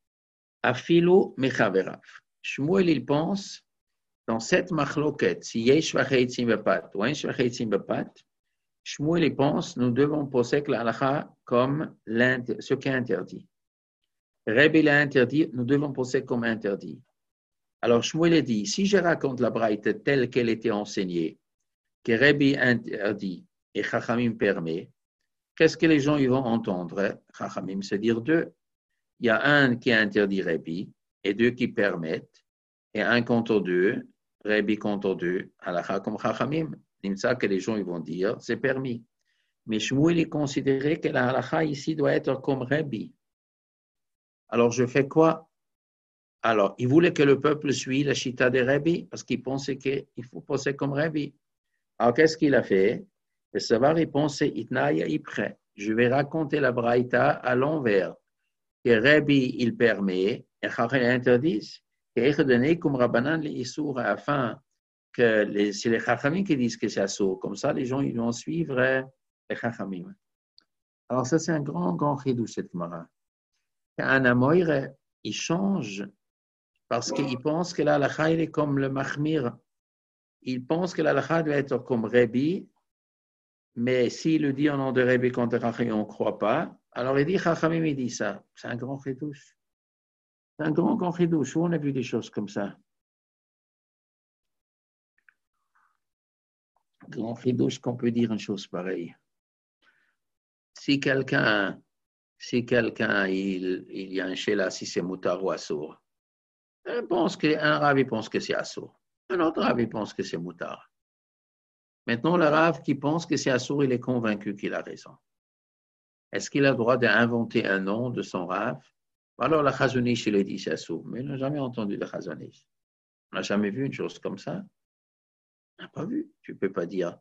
afilo mechaverav. Shmuel, il pense, dans cette machloket, si yesh vacheitzim bepat, ou yesh vacheitzim bepat, Shmuel, il pense, nous devons poser la halakha comme ce qui est interdit. Rabbi l'a interdit, nous devons poser comme interdit. Alors Shmuel a dit, si je raconte la braïta telle qu'elle était enseignée, que Rabbi interdit et Chachamim permet, qu'est-ce que les gens ils vont entendre? Chachamim, c'est dire deux. Il y a un qui interdit Rabbi et deux qui permettent, et un contre deux, Rabbi contre deux, halakha comme Chachamim. C'est ça que les gens ils vont dire, c'est permis. Mais Shmuel est considéré que la halakha ici doit être comme Rabbi. Alors je fais quoi? Alors, il voulait que le peuple suive la chita de Rabbi parce qu'il pensait qu'il faut penser comme Rabbi. Alors, qu'est-ce qu'il a fait? Le savoir, il pensait, Itnaya Ipre. Je vais raconter la Braïta à l'envers. Que Rabbi, il permet, et Chachamim interdisent. Et donner comme Rabbanan les Issour afin que les, c'est les Chachamim qui disent que c'est assour. Comme ça, les gens ils vont suivre les Chachamim. Alors ça, c'est un grand, grand chidouche, cette Gemara. Un Amoïre, il change parce qu'il pense que la halakha, il est comme le Mahmir. Il pense que la halakha doit être comme Rabbi, mais s'il le dit au nom de Rabbi contre Chachamim, on ne croit pas. Alors il dit, Chachamim, il dit ça. C'est un grand chidouche. C'est un grand, grand chidouche. Où on a vu des choses comme ça? Grand chidouche qu'on peut dire une chose pareille. Si quelqu'un, si quelqu'un, il, il y a un shéla, si c'est moutar ou assour, un rav, il pense que c'est assour. Un autre rav, il pense que c'est moutar. Maintenant, le rav qui pense que c'est assour, il est convaincu qu'il a raison. Est-ce qu'il a le droit d'inventer un nom de son rav? Alors, la Chazonish, il a dit c'est assour. Mais il n'a jamais entendu de Chazonish. On n'a jamais vu une chose comme ça. On n'a pas vu. Tu ne peux pas dire.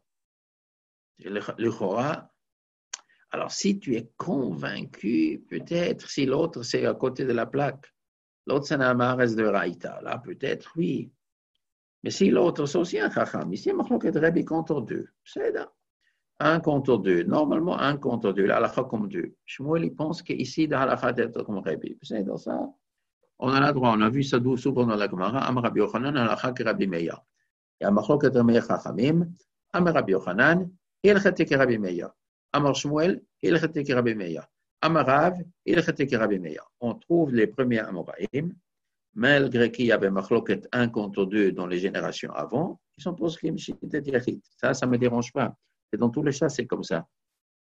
Le, le Chora. Alors, si tu es convaincu, peut-être, si l'autre, c'est à côté de la plaque, l'autre, c'est un amares de Raïta. Là, peut-être, oui. Mais si l'autre, c'est aussi un Chacham. Ici, il y a de Rabbi contre deux. C'est là. Un contre deux. Normalement, un contre deux. La halakha comme deux. Shmuel, il pense qu'ici, la halakha d'être comme Rabbi. C'est dans ça. On a le droit. On a vu ça souvent dans la Gemara. Am Rabbi Yochanan, halakha que Rabbi Meir. Il y a machlok de Meir Chachamim. Am Rabbi Yochanan, il chate que Rabbi Meir. Amar Shmuel, il chate que Rabbi Meir. Amar Rav, il chate que Rabbi Meir. On trouve les premiers Amoraïm, malgré qu'il y avait machloket un contre deux dans les générations avant, ils sont poskim shitet yachid. Ça, ça ne me dérange pas. Et dans tous les cas, c'est comme ça.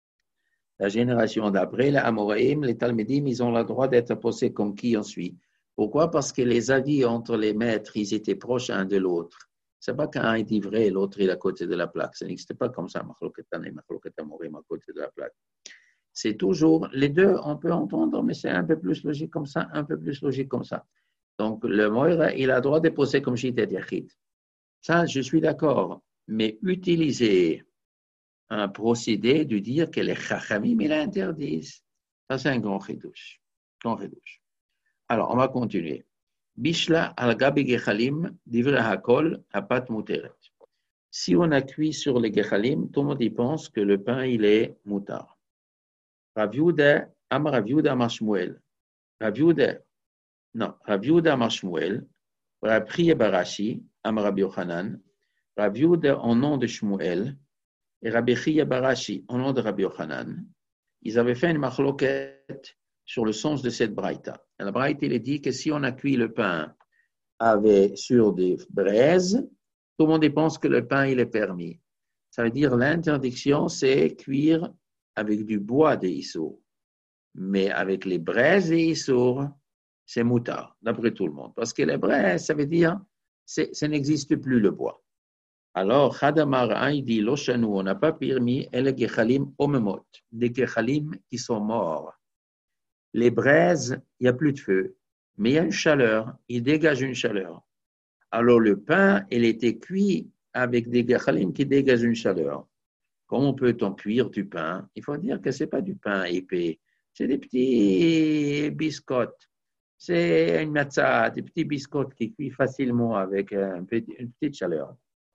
La génération d'après, les Amoraïm, les Talmidim, ils ont le droit d'être posés comme qui on suit. Pourquoi? Parce que les avis entre les maîtres, ils étaient proches un de l'autre. Ce n'est pas qu'un est dit vrai et l'autre est à côté de la plaque. Ça n'existe pas comme ça, machloket tané, machloket amorim à côté de la plaque. C'est toujours, les deux, on peut entendre, mais c'est un peu plus logique comme ça, un peu plus logique comme ça. Donc, le Moïra, il a le droit de poser comme Shitet Yachid. Ça, je suis d'accord. Mais utiliser un procédé de dire que les Chachamim, ils l'interdisent, ça, c'est un grand chidouche. Grand chidouche. Alors, on va continuer. Bishla al-gabi gechalim, divrei hakol, apat muteret. Si on a cuit sur les gechalim, tout le monde y pense que le pain, il est moutar. Rav Yehuda, am Rav Yehuda amar Shmuel. Rav Yehuda, non, Rav Yehuda amar Shmuel, Rav Priya Barashi, am Rabbi Yochanan, Rav Yehuda en nom de Shmuel, et Rabbi Priya Barashi en nom de Rabbi Yochanan, ils avaient fait une machloket sur le sens de cette braïta. Et la braïta, il est dit que si on a cuit le pain avec, sur des braises, tout le monde pense que le pain, il est permis. Ça veut dire l'interdiction, c'est cuire avec du bois des issours. Mais avec les braises des issours, c'est moutard, d'après tout le monde. Parce que les braises, ça veut dire, ça n'existe plus le bois. Alors, Khadamar il dit, l'ochanou, on n'a pas permis, et les gechalim omemot, des gechalim qui sont morts. Les braises, il n'y a plus de feu, mais il y a une chaleur, il dégage une chaleur. Alors, le pain, il était cuit avec des gechalim qui dégagent une chaleur. Comment peut-on cuire du pain? Il faut dire que ce n'est pas du pain épais, c'est des petits biscottes. C'est une matzah, des petits biscottes qui cuisent facilement avec un petit, une petite chaleur.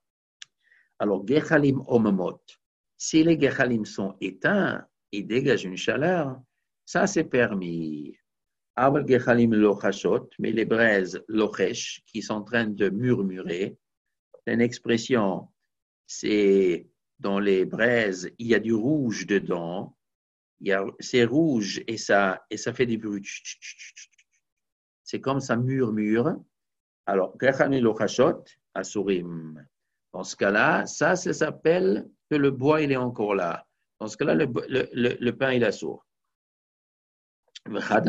Alors, gechalim omemot, si les gechalim sont éteints, ils dégagent une chaleur, ça c'est permis. Aval gechalim lochashot, mais les braises lochesh qui sont en train de murmurer, c'est une expression, c'est dans les braises, il y a du rouge dedans, il y a, c'est rouge et ça, et ça fait des bruits. C'est comme ça murmure. Alors, gechalim lochashot, asurim. Dans ce cas-là, ça, ça s'appelle que le bois, il est encore là. Dans ce cas-là, le, le, le, le pain, il est sourd. Et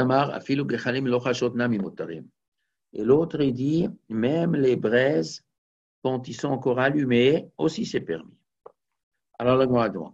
l'autre, il dit, même les braises, quand ils sont encore allumés, aussi c'est permis. Alors, la demande,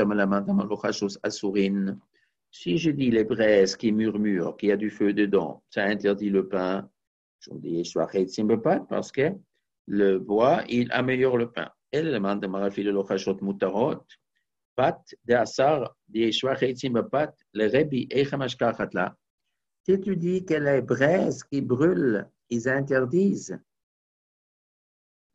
si je dis les braises qui murmurent, qu'il y a du feu dedans, ça interdit le pain, je dis, parce que le bois, il améliore le pain. Elle demande de marafil lochashot mutarot, pat de asar de shwachetzim pat le rebi echamash kachatla. Si tu dis que les braises qui brûlent, ils interdisent,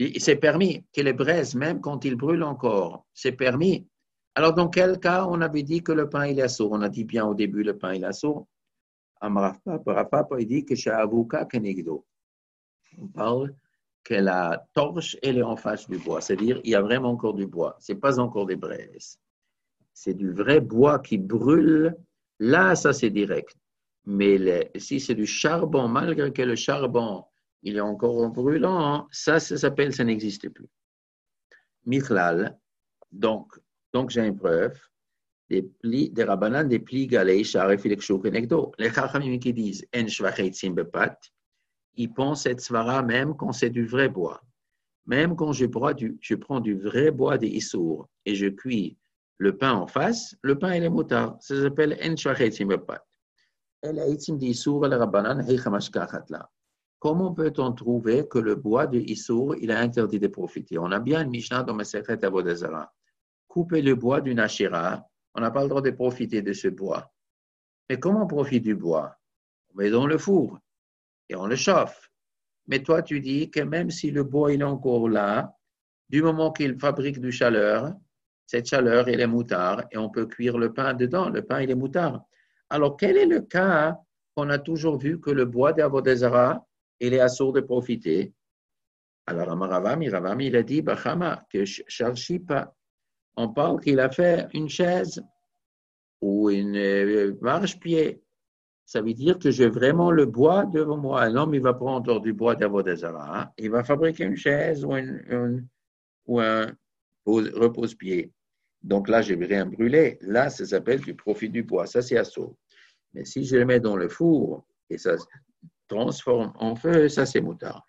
C'est permis que les braises, même quand ils brûlent encore, c'est permis. Alors, dans quel cas on avait dit que le pain il est assourd? On a dit bien au début le pain il est assourd. Rav Papa il dit que chez Avuka Kenegdo. On parle que la torche elle est en face du bois, c'est-à-dire il y a vraiment encore du bois. C'est pas encore des braises. C'est du vrai bois qui brûle. Là, ça c'est direct. Mais les, si c'est du charbon, malgré que le charbon il est encore brûlant, ça, ça s'appelle, ça n'existe plus. Michlal, donc, donc j'ai une preuve, des plis, des rabbanan, des plis galés, charef et kenegdo. Les chachamim qui disent en shvachetzim bepat, ils pensent cette svara même quand c'est du vrai bois. Même quand je prends du, je prends du vrai bois des issour et je cuis le pain en face, le pain il est moutard. Ça s'appelle en shvachetzim bepat. Et les itzim d'issour, les rabbanan, heichamashkachatla. Comment peut-on trouver que le bois de Issour, il est interdit de profiter? On a bien une Mishnah dans Masechet Avodah Zarah. Couper le bois d'une Ashira, on n'a pas le droit de profiter de ce bois. Mais comment on profite du bois? On met dans le four et on le chauffe. Mais toi, tu dis que même si le bois il est encore là, du moment qu'il fabrique du chaleur, cette chaleur, elle est moutard et on peut cuire le pain dedans. Le pain, il est moutard. Alors, quel est le cas qu'on a toujours vu que le bois d'Avodah Zarah il est assourd de profiter? Alors, Amaravami, Ravami, il a dit, Bachama, que Shalshipa, on parle qu'il a fait une chaise ou une marche-pied. Ça veut dire que j'ai vraiment le bois devant moi. Un homme, il va prendre du bois d'Avodah Zarah, il va fabriquer une chaise ou, une, une, ou un repose-pied. Donc là, je vais rien brûler. Là, ça s'appelle du profit du bois. Ça, c'est assourd. Mais si je le mets dans le four, et ça transforme en feu, ça c'est moutard.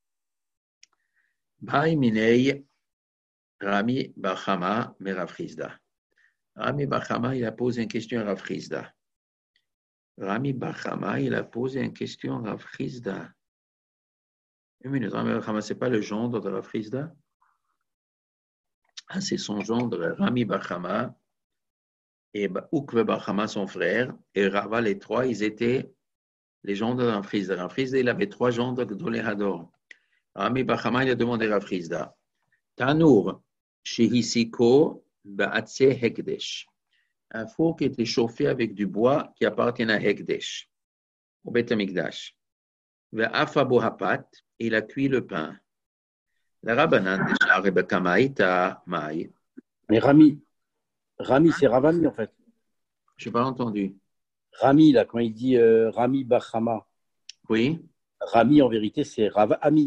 Bhaï Minei Rami Bachama Merafrizda. Rami Bachama, il a posé une question à Rafrizda. Rami Bachama, il a posé une question à Rafrizda. Une minute, Rami Bachama, ce n'est pas le gendre de Rafrizda? Ah, c'est son gendre, Rami Bachama, et Ukve Bachama, son frère, et Rava, les trois, ils étaient les gendres de Rafrizda. Rafrizda, il avait trois gendres dans les Hador. Rami Bachama, il a demandé à Rafrizda. Tanour, Shehisiko, Ba'atse Hekdesh. Un four qui était chauffé avec du bois qui appartient à Hekdesh, au Beth Amikdash. Ve'afa bohapat, il a cuit le pain. La Rabbanan de Sha'ar Bekamaïta Maï. Mais Rami, Rami, c'est Ravami en fait. Je n'ai pas entendu. Rami, là, quand il dit euh, Rami Bachama. Oui. Rami, en vérité, c'est Ravami.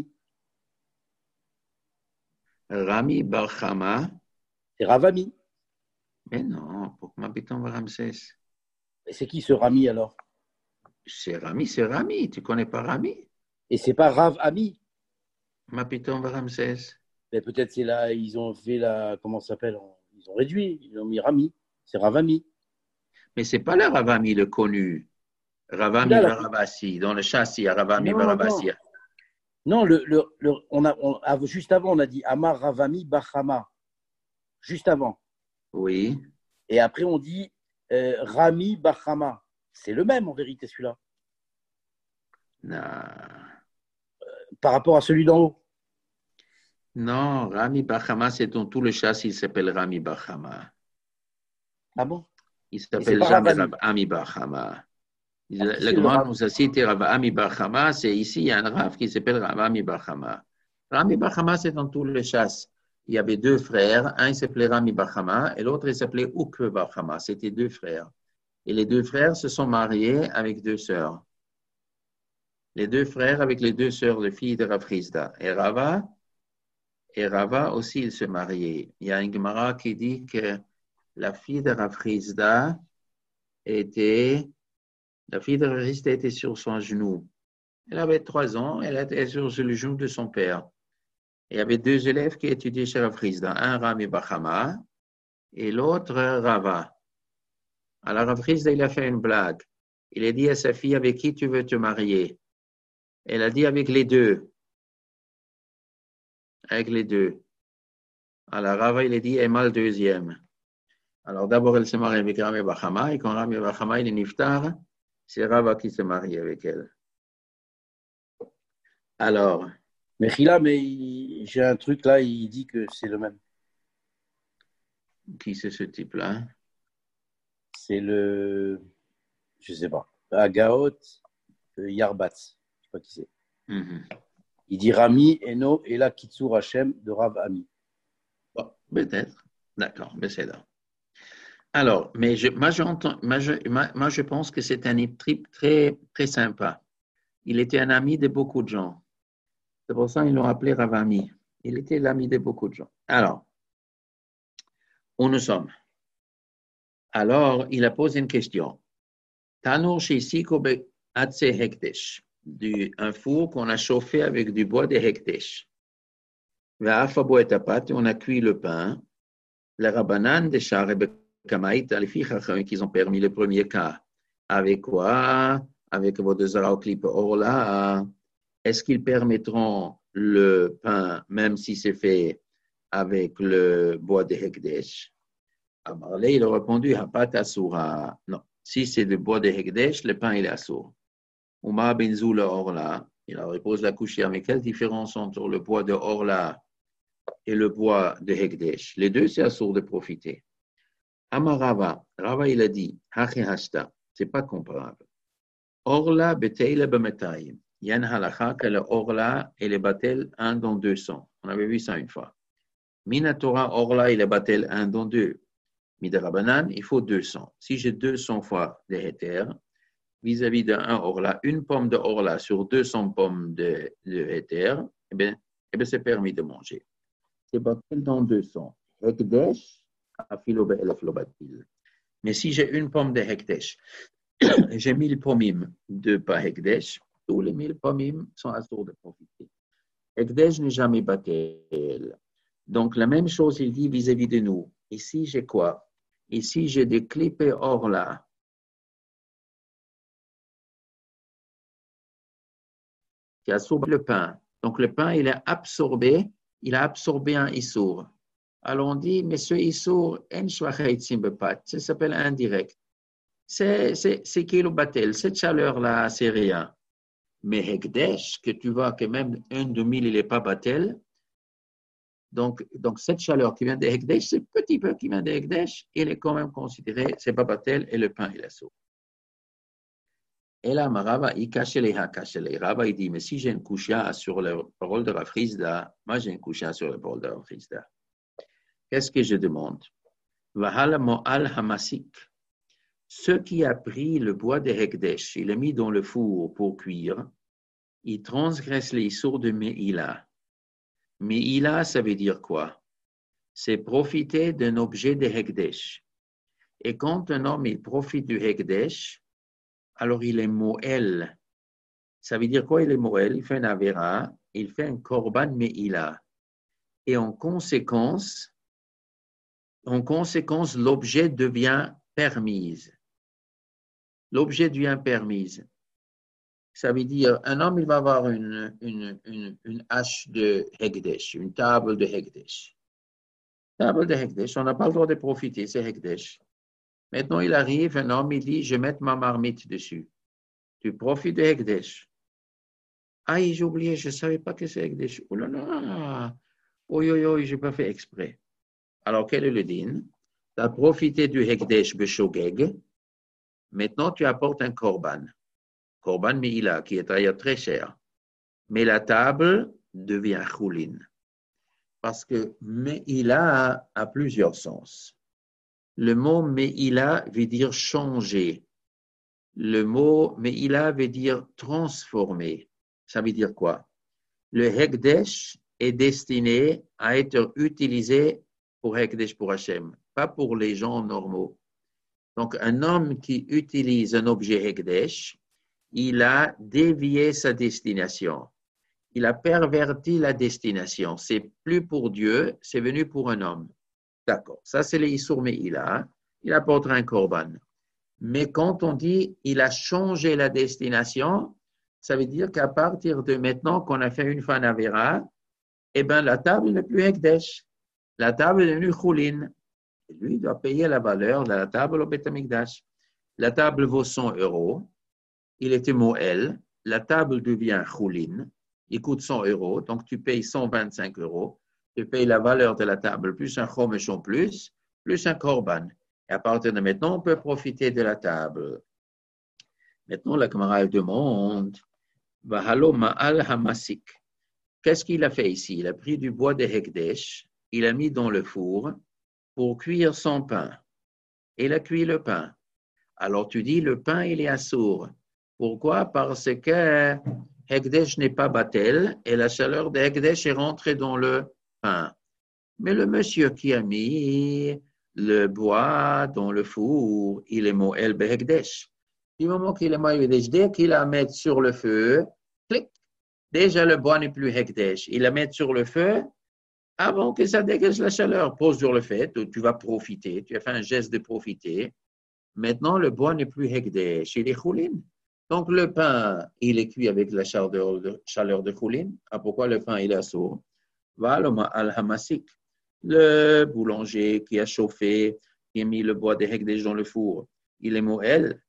Rami Bachama. C'est Ravami. Mais non, pourquoi m'habitant Ramsès? Et c'est qui ce Rami alors? C'est Rami, c'est Rami. Tu ne connais pas Rami? Et c'est pas Rav Ami? M'habitant Ramsès. Mais peut-être c'est là, ils ont fait la. Comment ça s'appelle? Ils ont réduit, ils ont mis Rami. C'est Ravami. Mais ce n'est pas le Ravami le connu. Ravami Là, là. Varavasi. Dans le châssis, il y a Ravami Non, Varavasi. Non, le, le, le, on a, on, juste avant, on a dit Amar Ravami Bachama. Juste avant. Oui. Et après, on dit euh, Rami Bachama. C'est le même en vérité, celui-là. Non. Par rapport à celui d'en haut. Non, Rami Bachama, c'est dans tout le châssis, il s'appelle Rami Bachama. Ah bon? Il s'appelle jamais Rami Bachama. Le grand nous a cité Rami Bachama, c'est ici, il y a un Rav qui s'appelle Rami Bachama. Rami Bachama, c'est dans tout le chasse. Il y avait deux frères, un il s'appelait Rami Bachama et l'autre il s'appelait Ukve Bachama. C'était deux frères. Et les deux frères se sont mariés avec deux sœurs. Les deux frères avec les deux sœurs de filles de Rafrizda. Et Rava, et Rava aussi, ils se mariaient. Il y a une Gemara qui dit que la fille de Rafrizda était, la fille de Rafrizda était sur son genou. Elle avait trois ans, elle était sur le genou de son père. Il y avait deux élèves qui étudiaient chez Rafrizda, un Rami Bachama et l'autre Rava. Alors Rafrizda, il a fait une blague. Il a dit à sa fille, avec qui tu veux te marier? Elle a dit avec les deux. Avec les deux. Alors Rava, il a dit, Emma le deuxième. Alors d'abord, elle s'est mariée avec Rami Bachama, et quand Rami Bachama, il est niftar, c'est Rava qui s'est marié avec elle. Alors, Mais Khila, mais il- j'ai un truc là, il dit que c'est le même. Qui c'est ce type-là? C'est le, je sais pas, Agaot euh, Yarbatz. Je sais pas qui c'est. Mhm. Il dit Rami, Eno, Ela Kitsur Hashem de Rav Ami. Bon, peut-être. D'accord, mais c'est là. Alors, mais je, moi, j'entends, moi, je, moi, moi, je pense que c'est un trip très, très sympa. Il était un ami de beaucoup de gens. C'est pour ça qu'ils l'ont appelé Ravami. Il était l'ami de beaucoup de gens. Alors, où nous sommes? Alors, il a posé une question. Tanur Shesiko Atse Hekdesh, un four qu'on a chauffé avec du bois de Hekdesh. Va'afabo et apat, on a cuit le pain. Les Rabbanan de Shareb Kamaït, les filles qui ont permis le premier cas. Avec quoi? Avec vos deux clip Orla. Est-ce qu'ils permettront le pain, même si c'est fait avec le bois de Hekdesh? Amarle, il a répondu, Hapat Asura. Non, si c'est du bois de Hekdesh, le pain il est assour. Uma Benzoula Orla, il a repose la couchière. Mais quelle différence entre le bois de Orla et le bois de Hekdesh? Les deux, c'est assour de profiter. Amarava, Rava, il a dit, Hachi Hashta, c'est pas comparable. Orla Beteile Bemetayim. Il y a une halakha que le Orla et le Batel un dans deux cents. On avait vu ça une fois. Minatora Orla et le Batel un dans deux. Midrabanan, il faut deux cents. Si j'ai deux cents fois de Héter, vis-à-vis d'un Orla, une pomme de Orla sur deux cents pommes de, de Héter, eh bien, eh bien, c'est permis de manger. C'est Batel dans deux cents. Hekdesh, afilo be'elef lo batil. Mais si j'ai une pomme de Hekdesh, j'ai mille pommes de pas Hekdesh, tous les mille pommes sont assurés de profiter. Hekdesh n'est jamais batel. Donc, la même chose, il dit vis-à-vis de nous. Ici, j'ai quoi? Ici, j'ai des clippés Orla. Qui absorbe le pain. Donc, le pain, il est absorbé, il a absorbé un issour. Alors, on dit, mais ce issour, ça s'appelle indirect. C'est, c'est, c'est kilo batel. Cette chaleur-là, c'est rien. Mais Hekdesh, que tu vois que même un de mille, il n'est pas batel. Donc, donc, cette chaleur qui vient de Hekdesh, ce petit peu qui vient de Hekdesh, il est quand même considéré, c'est pas batel, et le pain, il est saut. Et là, Rava, il cache les ha, cache les. Rava, il dit, mais si j'ai une coucha sur le parole de Rav Chizda, moi j'ai une coucha sur le parole de Rav Chizda. Qu'est-ce que je demande? Vahal mo'al hamasik. Ceux qui a pris le bois de Hekdesh, il l'a mis dans le four pour cuire, il transgresse les issours de Me'ila. Me'ila, ça veut dire quoi? C'est profiter d'un objet de Hekdesh. Et quand un homme il profite du Hekdesh, alors il est Moël. Ça veut dire quoi? Il est Moël, il fait un Avera, il fait un Korban Me'ila. Et en conséquence, en conséquence, l'objet devient permise. L'objet devient permise. Ça veut dire, un homme, il va avoir une, une, une, une hache de Hekdesh, une table de Hekdesh. Table de Hekdesh, on n'a pas le droit de profiter, c'est Hekdesh. Maintenant, il arrive, un homme, il dit, je vais mettre ma marmite dessus. Tu profites de Hekdesh. Ah, j'ai oublié, je ne savais pas que c'est Hekdesh. Oh là là, oui, oui, oui, je n'ai pas fait exprès. Alors, quel est le din? Tu as profité du Hekdesh Beshogeg. Maintenant, tu apportes un korban. Korban Me'ila, qui est d'ailleurs très cher. Mais la table devient choulin. Parce que Me'ila a, a plusieurs sens. Le mot Me'ila veut dire changer. Le mot Me'ila veut dire transformer. Ça veut dire quoi? Le Hekdesh est destiné à être utilisé pour Hekdesh pour Hachem, pas pour les gens normaux. Donc, un homme qui utilise un objet Hekdesh, il a dévié sa destination. Il a perverti la destination. C'est plus pour Dieu, c'est venu pour un homme. D'accord. Ça, c'est les Issour Me'ila. Il apportera un korban. Mais quand on dit il a changé la destination, ça veut dire qu'à partir de maintenant qu'on a fait une fois Navera, eh bien, la table n'est plus Hekdesh. La table est devenue Choulin. Et lui, il doit payer la valeur de la table au Beth Amikdash. La table vaut cent euros. Il était Moël. La table devient Choulin. il coûte cent euros, donc tu payes cent vingt-cinq euros. Tu payes la valeur de la table plus un chomesh en plus, plus un korban. Et à partir de maintenant, on peut profiter de la table. Maintenant, la Gemara demande, Vahalo ma'al hamasik. Qu'est-ce qu'il a fait ici? Il a pris du bois de Hekdesh, il a mis dans le four pour cuire son pain. Et il a cuit le pain. Alors tu dis, le pain, il est assourd. Pourquoi? Parce que Hekdesh n'est pas batel et la chaleur de Hekdesh est rentrée dans le pain. Mais le monsieur qui a mis le bois dans le four, il est mo'el behekdesh. Du moment qu'il est mo'el behekdesh, dès qu'il la met sur le feu, clic, déjà le bois n'est plus hekdesh. Il la met sur le feu avant que ça dégage la chaleur. Pose sur le fait, tu vas profiter, tu as fait un geste de profiter. Maintenant, le bois n'est plus hekdesh, il est choulin. Donc le pain, il est cuit avec la chaleur de, chaleur de choulin. Ah, pourquoi le pain, il est assourd? Voilà, al-hamasik. Le boulanger qui a chauffé, qui a mis le bois de Hekdesh dans le four, il est mo'el.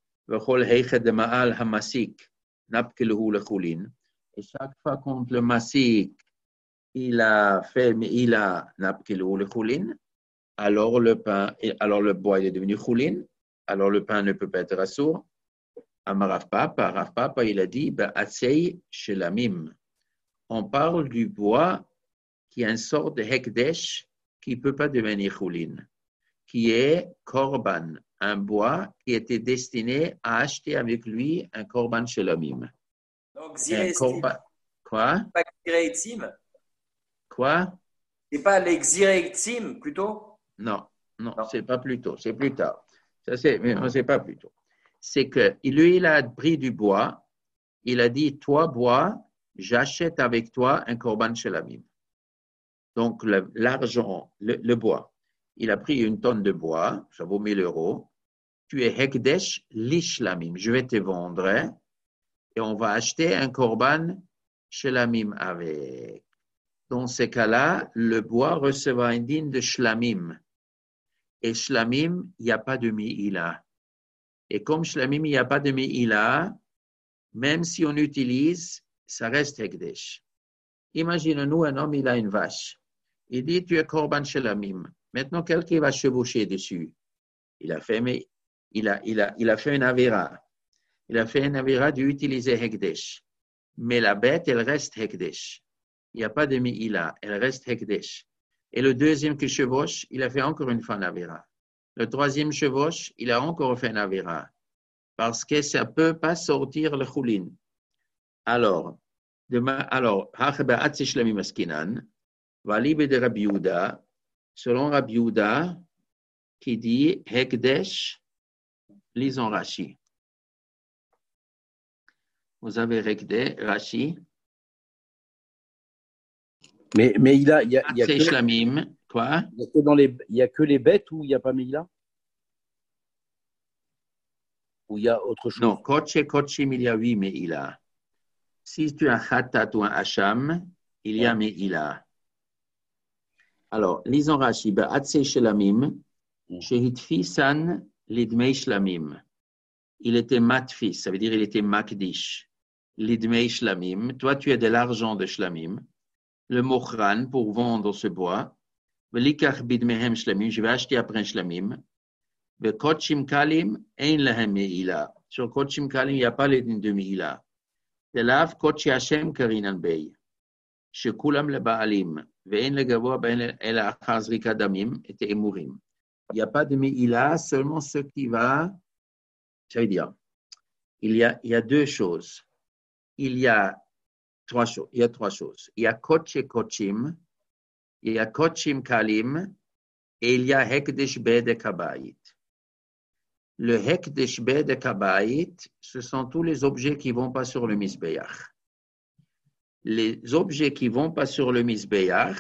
Et chaque fois quand le masik, il a fait, il a napkelu le choulin, alors le pain, alors le bois il est devenu choulin, alors le pain ne peut pas être assourd. Amarav Papa, Rav Papa, il a dit, ba'atsei shelamim. On parle du bois qui est une sorte de Hekdesh qui ne peut pas devenir choulin, qui est korban, un bois qui était destiné à acheter avec lui un korban shelamim. Donc, Un korban. Quoi? Pas Xireetzim? Quoi? C'est pas les Xireetzim plutôt? Non, non, non. c'est pas plus tôt, c'est plus tard. Ça, c'est, mais c'est pas plus tôt. C'est que lui, il a pris du bois, il a dit, toi, bois, j'achète avec toi un korban shelamim. Donc, le, l'argent, le, le bois, il a pris une tonne de bois, ça vaut mille euros. Tu es Hekdesh l'ishlamim, je vais te vendre hein, et on va acheter un korban shlamim avec. Dans ces cas-là, le bois recevra un digne de shlamim. Et shlamim, il n'y a pas de mi'ila. Et comme shlamim, il n'y a pas de mi'ila, même si on utilise, ça reste Hekdesh. Imagine-nous un homme, il a une vache. Il dit, tu es korban shelamim. Maintenant, quelqu'un va chevaucher dessus. Il a fait, mais il a, il a, il a fait une avera. Il a fait une avera d'utiliser Hekdesh. Mais la bête, elle reste Hekdesh. Il n'y a pas de mi'ila, elle reste Hekdesh. Et le deuxième qui chevauche, il a fait encore une fois une avera. Le troisième chevauche, il a encore fait une avera. Parce que ça ne peut pas sortir le choulin. Alors, demain, alors, Valib de Rabbi Yehuda, selon Rabbi Yehuda, qui dit Hekdesh, lisons Rashi. Vous avez Hekdesh, Rashi. Mais, mais il a, il y a, il y a que, shlamim, quoi? Il y a que dans les, il y a que les bêtes où il n'y a pas Meila? Ou il y a autre chose? Non, Koche, Kochim, il y a huit Meila. Si tu as un Khatat ou un Hacham, il y a Meila. Alors, lisons Rashi, Ba'atsei Shelamim, Shehitfisan Lidmei Shlamim. Il était matfis, ça veut dire il était makdish. Lidmei Shlamim, toi tu as de l'argent de Shlamim. Le mochran pour vendre ce bois. Velikach bidmehem Shlamim, je vais acheter après un Shlamim. Ve Kochim Kalim, ein lehem meila. Sur Kochim Kalim, il n'y a pas les de meila. De lav Kochi Hashem Karinan Bey. Shekulam le Baalim. Il n'y a pas de mi'ila, seulement ce qui va, ça veut dire, il y a, il y a deux choses. Il y a trois choses. Il y a trois choses. Il y a koche kochim, il y a kochim kalim, et il y a hekdesh be de kabayit. Le hekdesh be de kabayit, ce sont tous les objets qui ne vont pas sur le misbeach. Les objets qui ne vont pas sur le misbeach,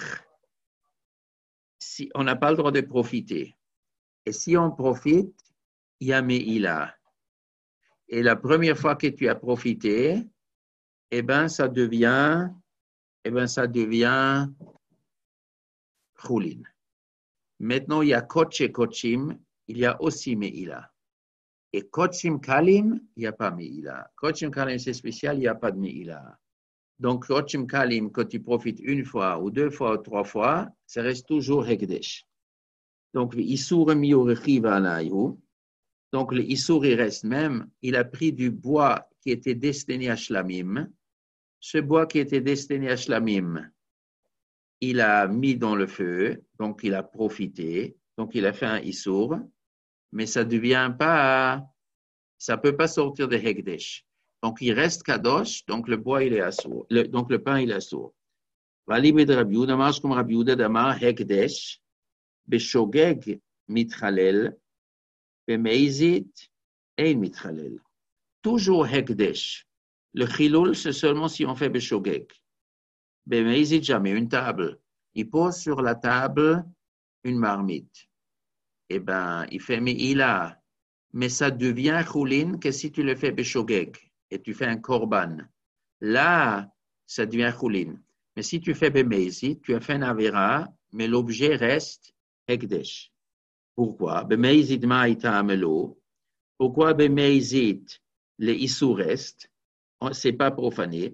si, on n'a pas le droit de profiter. Et si on profite, il y a meila. Et la première fois que tu as profité, eh ben ça devient, eh ben ça devient choulin. Maintenant, il y a koche kochim, il y a aussi meila. Et kochim kalim, il n'y a pas meila. Kochim kalim, c'est spécial, il n'y a pas de meila. Donc, Rochim Kalim, quand tu profites une fois ou deux fois ou trois fois, ça reste toujours Hekdesh. Donc, le Issour Miyorechiva Alayhu. Donc, le Issour, il reste même, il a pris du bois qui était destiné à Shlamim. Ce bois qui était destiné à Shlamim, il a mis dans le feu, donc il a profité, donc il a fait un Issour, mais ça ne devient pas, ça ne peut pas sortir de Hekdesh. Donc il reste Kadosh, donc le bois il est assour, le, donc le pain il est assour. Valibé de Rabbi Yehuda, marche comme Rabbi Yehuda d'Amar Hekdesh, Beshogeg mitchalel, Bemeizit ein mitchalel. Toujours Hekdesh. Le chilul, c'est seulement si on fait Beshogeg. Bemeizit, jamais, une table. Il pose sur la table une marmite. Eh bien, il fait Me'ila. Mais ça devient choulin que si tu le fais Beshogeg et tu fais un korban. Là, ça devient choulin. Mais si tu fais Bemeizit, tu as fait un avera, mais l'objet reste Hekdesh. Pourquoi? Bemeizit ma'ita amelo. Pourquoi Bemeizit, le issou reste? C'est pas profané.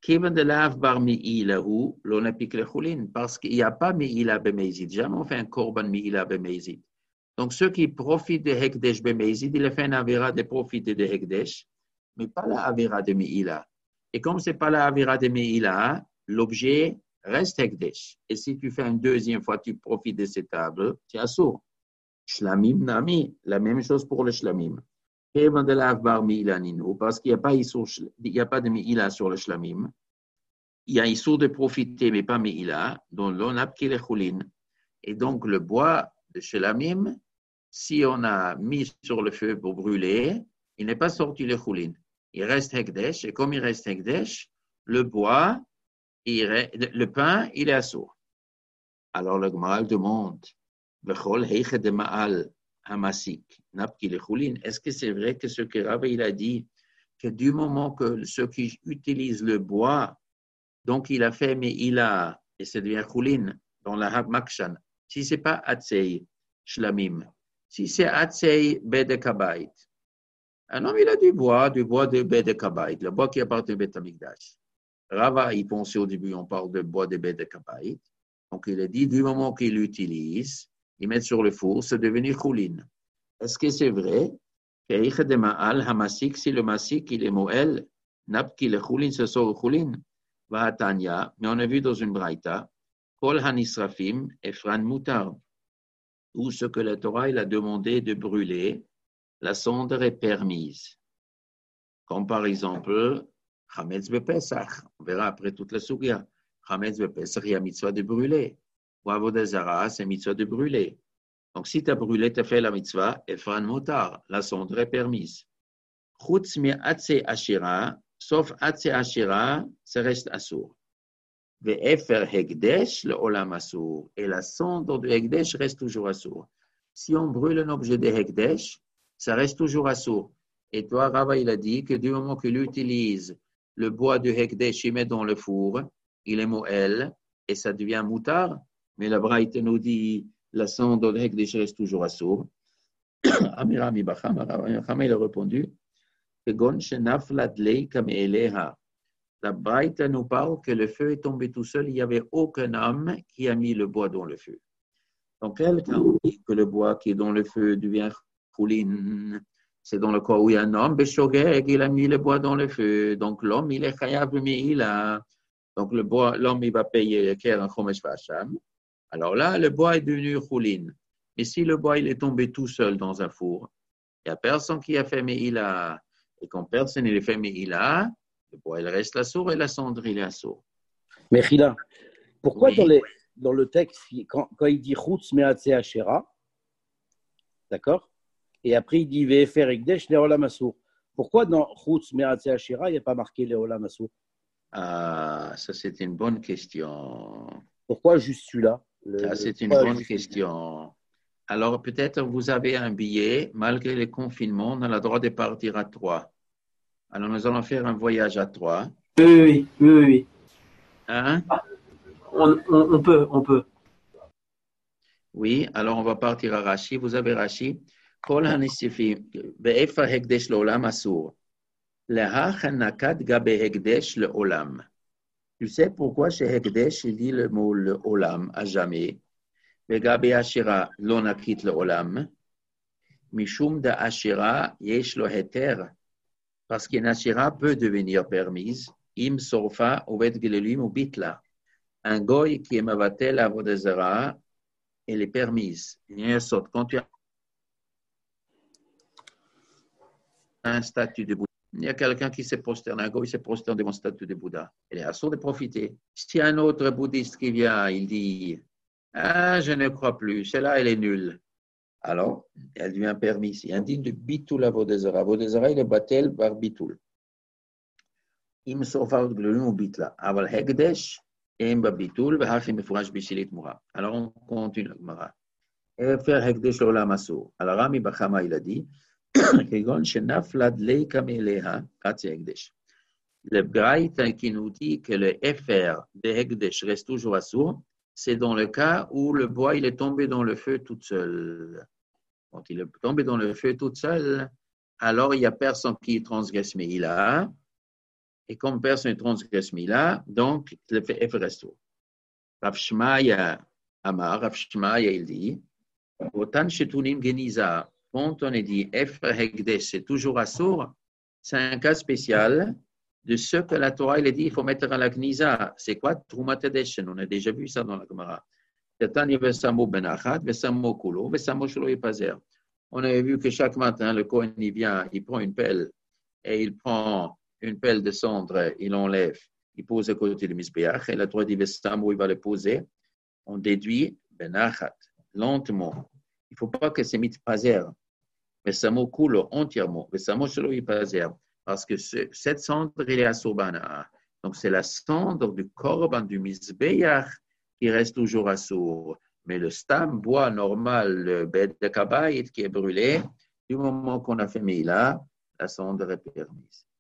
Parce qu'il n'y a pas Me'ila Bemeizit. Jamais on fait un korban Me'ila Bemeizit. Donc, ceux qui profitent de Hekdesh Bemeizit, ils font un avera de profiter de Hekdesh, mais pas la avera de Me'ila. Et comme ce n'est pas la avera de Me'ila, l'objet reste Hekdesh. Et si tu fais une deuxième fois, tu profites de cette table, c'est assour. Shlamim Nami, la même chose pour le Shlamim. Parce qu'il n'y a pas il n'y a pas de Me'ila sur le Shlamim. Il y a Issour de profiter, mais pas Me'ila, dont l'on a pris les choulines. Et donc, le bois de Shlamim, si on a mis sur le feu pour brûler, il n'est pas sorti le choulines. Il reste Hekdesh, et comme il reste Hekdesh, le bois, il reste, le pain, il est assour. Alors, le Gemara demande, Bechol heiche de ma'al hamasik. Est-ce que c'est vrai que ce que Rav il a dit, que du moment que ceux qui utilisent le bois, donc il a fait, mais il a, et ça devient choulin dans la Makshan, si ce n'est pas Atzei Shlamim, si c'est Atzei Bedekabait, un homme il a du bois, du bois de Bedekabait, le bois qui appartient au Beth Amikdash. Rava, il pensait au début, on parle de bois de Bedekabait, donc il a dit, du moment qu'il l'utilise, il met sur le four, c'est devenu choulin. Est-ce que c'est vrai que si le masik, il est moël, napki le choulin, ce sort le choulin, va Tanya, mais on a vu dans une braïta, kol hanisrafim efran mutar, où ce que la Torah il a demandé de brûler, la cendre est permise. Comme par exemple, chametz bepesach, on verra après toute la sugia, chametz bepesach, il y a mitzvah de brûler. Ou avodazara, c'est mitzvah de brûler. Donc, si tu as brûlé, tu as fait la mitzvah, efran mutar, la cendre est permise. Chutz mi atse ashira, sauf atse ashira, ça reste assour. Ve'efer hekdesh, le olam assour. Et la cendre de hekdesh reste toujours assour. Si on brûle un objet de hekdesh, ça reste toujours assour. Et toi, Rava, il a dit que du moment qu'il utilise le bois de hekdesh, il met dans le four, il est moël, et ça devient moutar. Mais la Braïta nous dit la cendre de hekdesh reste toujours assour. Amirami Bacham, il a répondu la Braïta nous parle que le feu est tombé tout seul, il n'y avait aucun homme qui a mis le bois dans le feu. Donc, quelqu'un dit que le bois qui est dans le feu devient choulin, c'est dans le cas où il y a un homme, Beshogeg, il a mis le bois dans le feu. Donc, l'homme, il est chayav, mais il a. Donc, le bois, l'homme, il va payer le ker en chomesh vacham. Alors là, le bois est devenu choulin. Mais si le bois, il est tombé tout seul dans un four, il n'y a personne qui a fait, mais il a. Et quand personne ne fait, mais il a, le bois, il reste assour et la cendre, il est assour. Mais Chila, pourquoi Oui. dans, les, dans le texte, quand, quand il dit Chutz me'atzeh Asherah, d'accord, et après il dit Ve'efer hekdesh le'olam assour, pourquoi dans Chutz me'atzeh Asherah, il n'y a pas marqué le'olam assour? Ah, ça, c'est une bonne question. Pourquoi juste celui-là? Le, Ça, c'est une pourquoi bonne juste- question. Alors, peut-être vous avez un billet, malgré le confinement, on a le droit de partir à Troyes. Alors, nous allons faire un voyage à Troyes. Oui, oui, oui, oui, oui. Hein? On, on, on peut, on peut. Oui, alors on va partir à Rashi. Vous avez Rashi. Kol hanisifim, be'efa hekdesh le'olam asur. Leha nakat gabe hekdesh le'olam. Tu sais pourquoi chez Hekdesh, il dit le mot le olam à jamais. Vegabe Ashira, l'on acquitte le olam. Mishum da Ashira, yesh lo heter. Parce qu'une Ashira peut devenir permise. Im sorfa ovet gilelim ou bitla. Un goy qui est mavatel à Vodazara, elle est permise. Quand tu as un statut de Bouddha, il y a quelqu'un qui se prosterne, un goy se prosterne devant le statut de Bouddha. Elle est assurée de profiter. Si un autre bouddhiste qui vient, il dit ah, je ne crois plus, celle-là, elle est nulle. Alors, elle devient permise. Il y a un digne de Bitoul à Vodazara. Vodazara, il est battel par Bitoul. Im sorfa glulum ou bitla. Aval hekdesh. Alors on continue la Gemara. Faire Hekdesh l'olam asur. Alors Rami Bachama il a dit כגון שנפלה דליקה מאליה, חצי הקדש. Le Braïta qui nous dit que le Efer de Hekdesh reste toujours assourd, c'est dans le cas où le bois il est tombé dans le feu tout seul. Quand il est tombé dans le feu tout seul, alors il n'y a personne qui transgresse Meïla. Et comme personne ne transgresse Mila, donc le Efer reste assourd. Rav Shmaya Amar, Rav Shmaya il dit, Otan Shetunim Geniza, quand on est dit Efer Hekdesh, c'est toujours assourd, c'est un cas spécial de ce que la Torah il a dit, il faut mettre à la Gniza. C'est quoi Trumat Edeshen? On a déjà vu ça dans la Gemara. On avait vu que chaque matin, le Kohen il vient, il prend une pelle et il prend une pelle de cendre, il enlève, il pose à côté du Mizbeach, et la Torah dit Vesamo, il va le poser. On déduit Benachat, lentement. Il ne faut pas que c'est mitpazer. Vesamo coule entièrement. Vesamo shelo yipazer. Parce que ce, cette cendre, elle est à Sorbana. Donc, c'est la cendre du korban du Mizbeach qui reste toujours à sourd. Mais le stam, bois normal, le bed de kabayit qui est brûlé, du moment qu'on a fait Mila, la cendre est permise.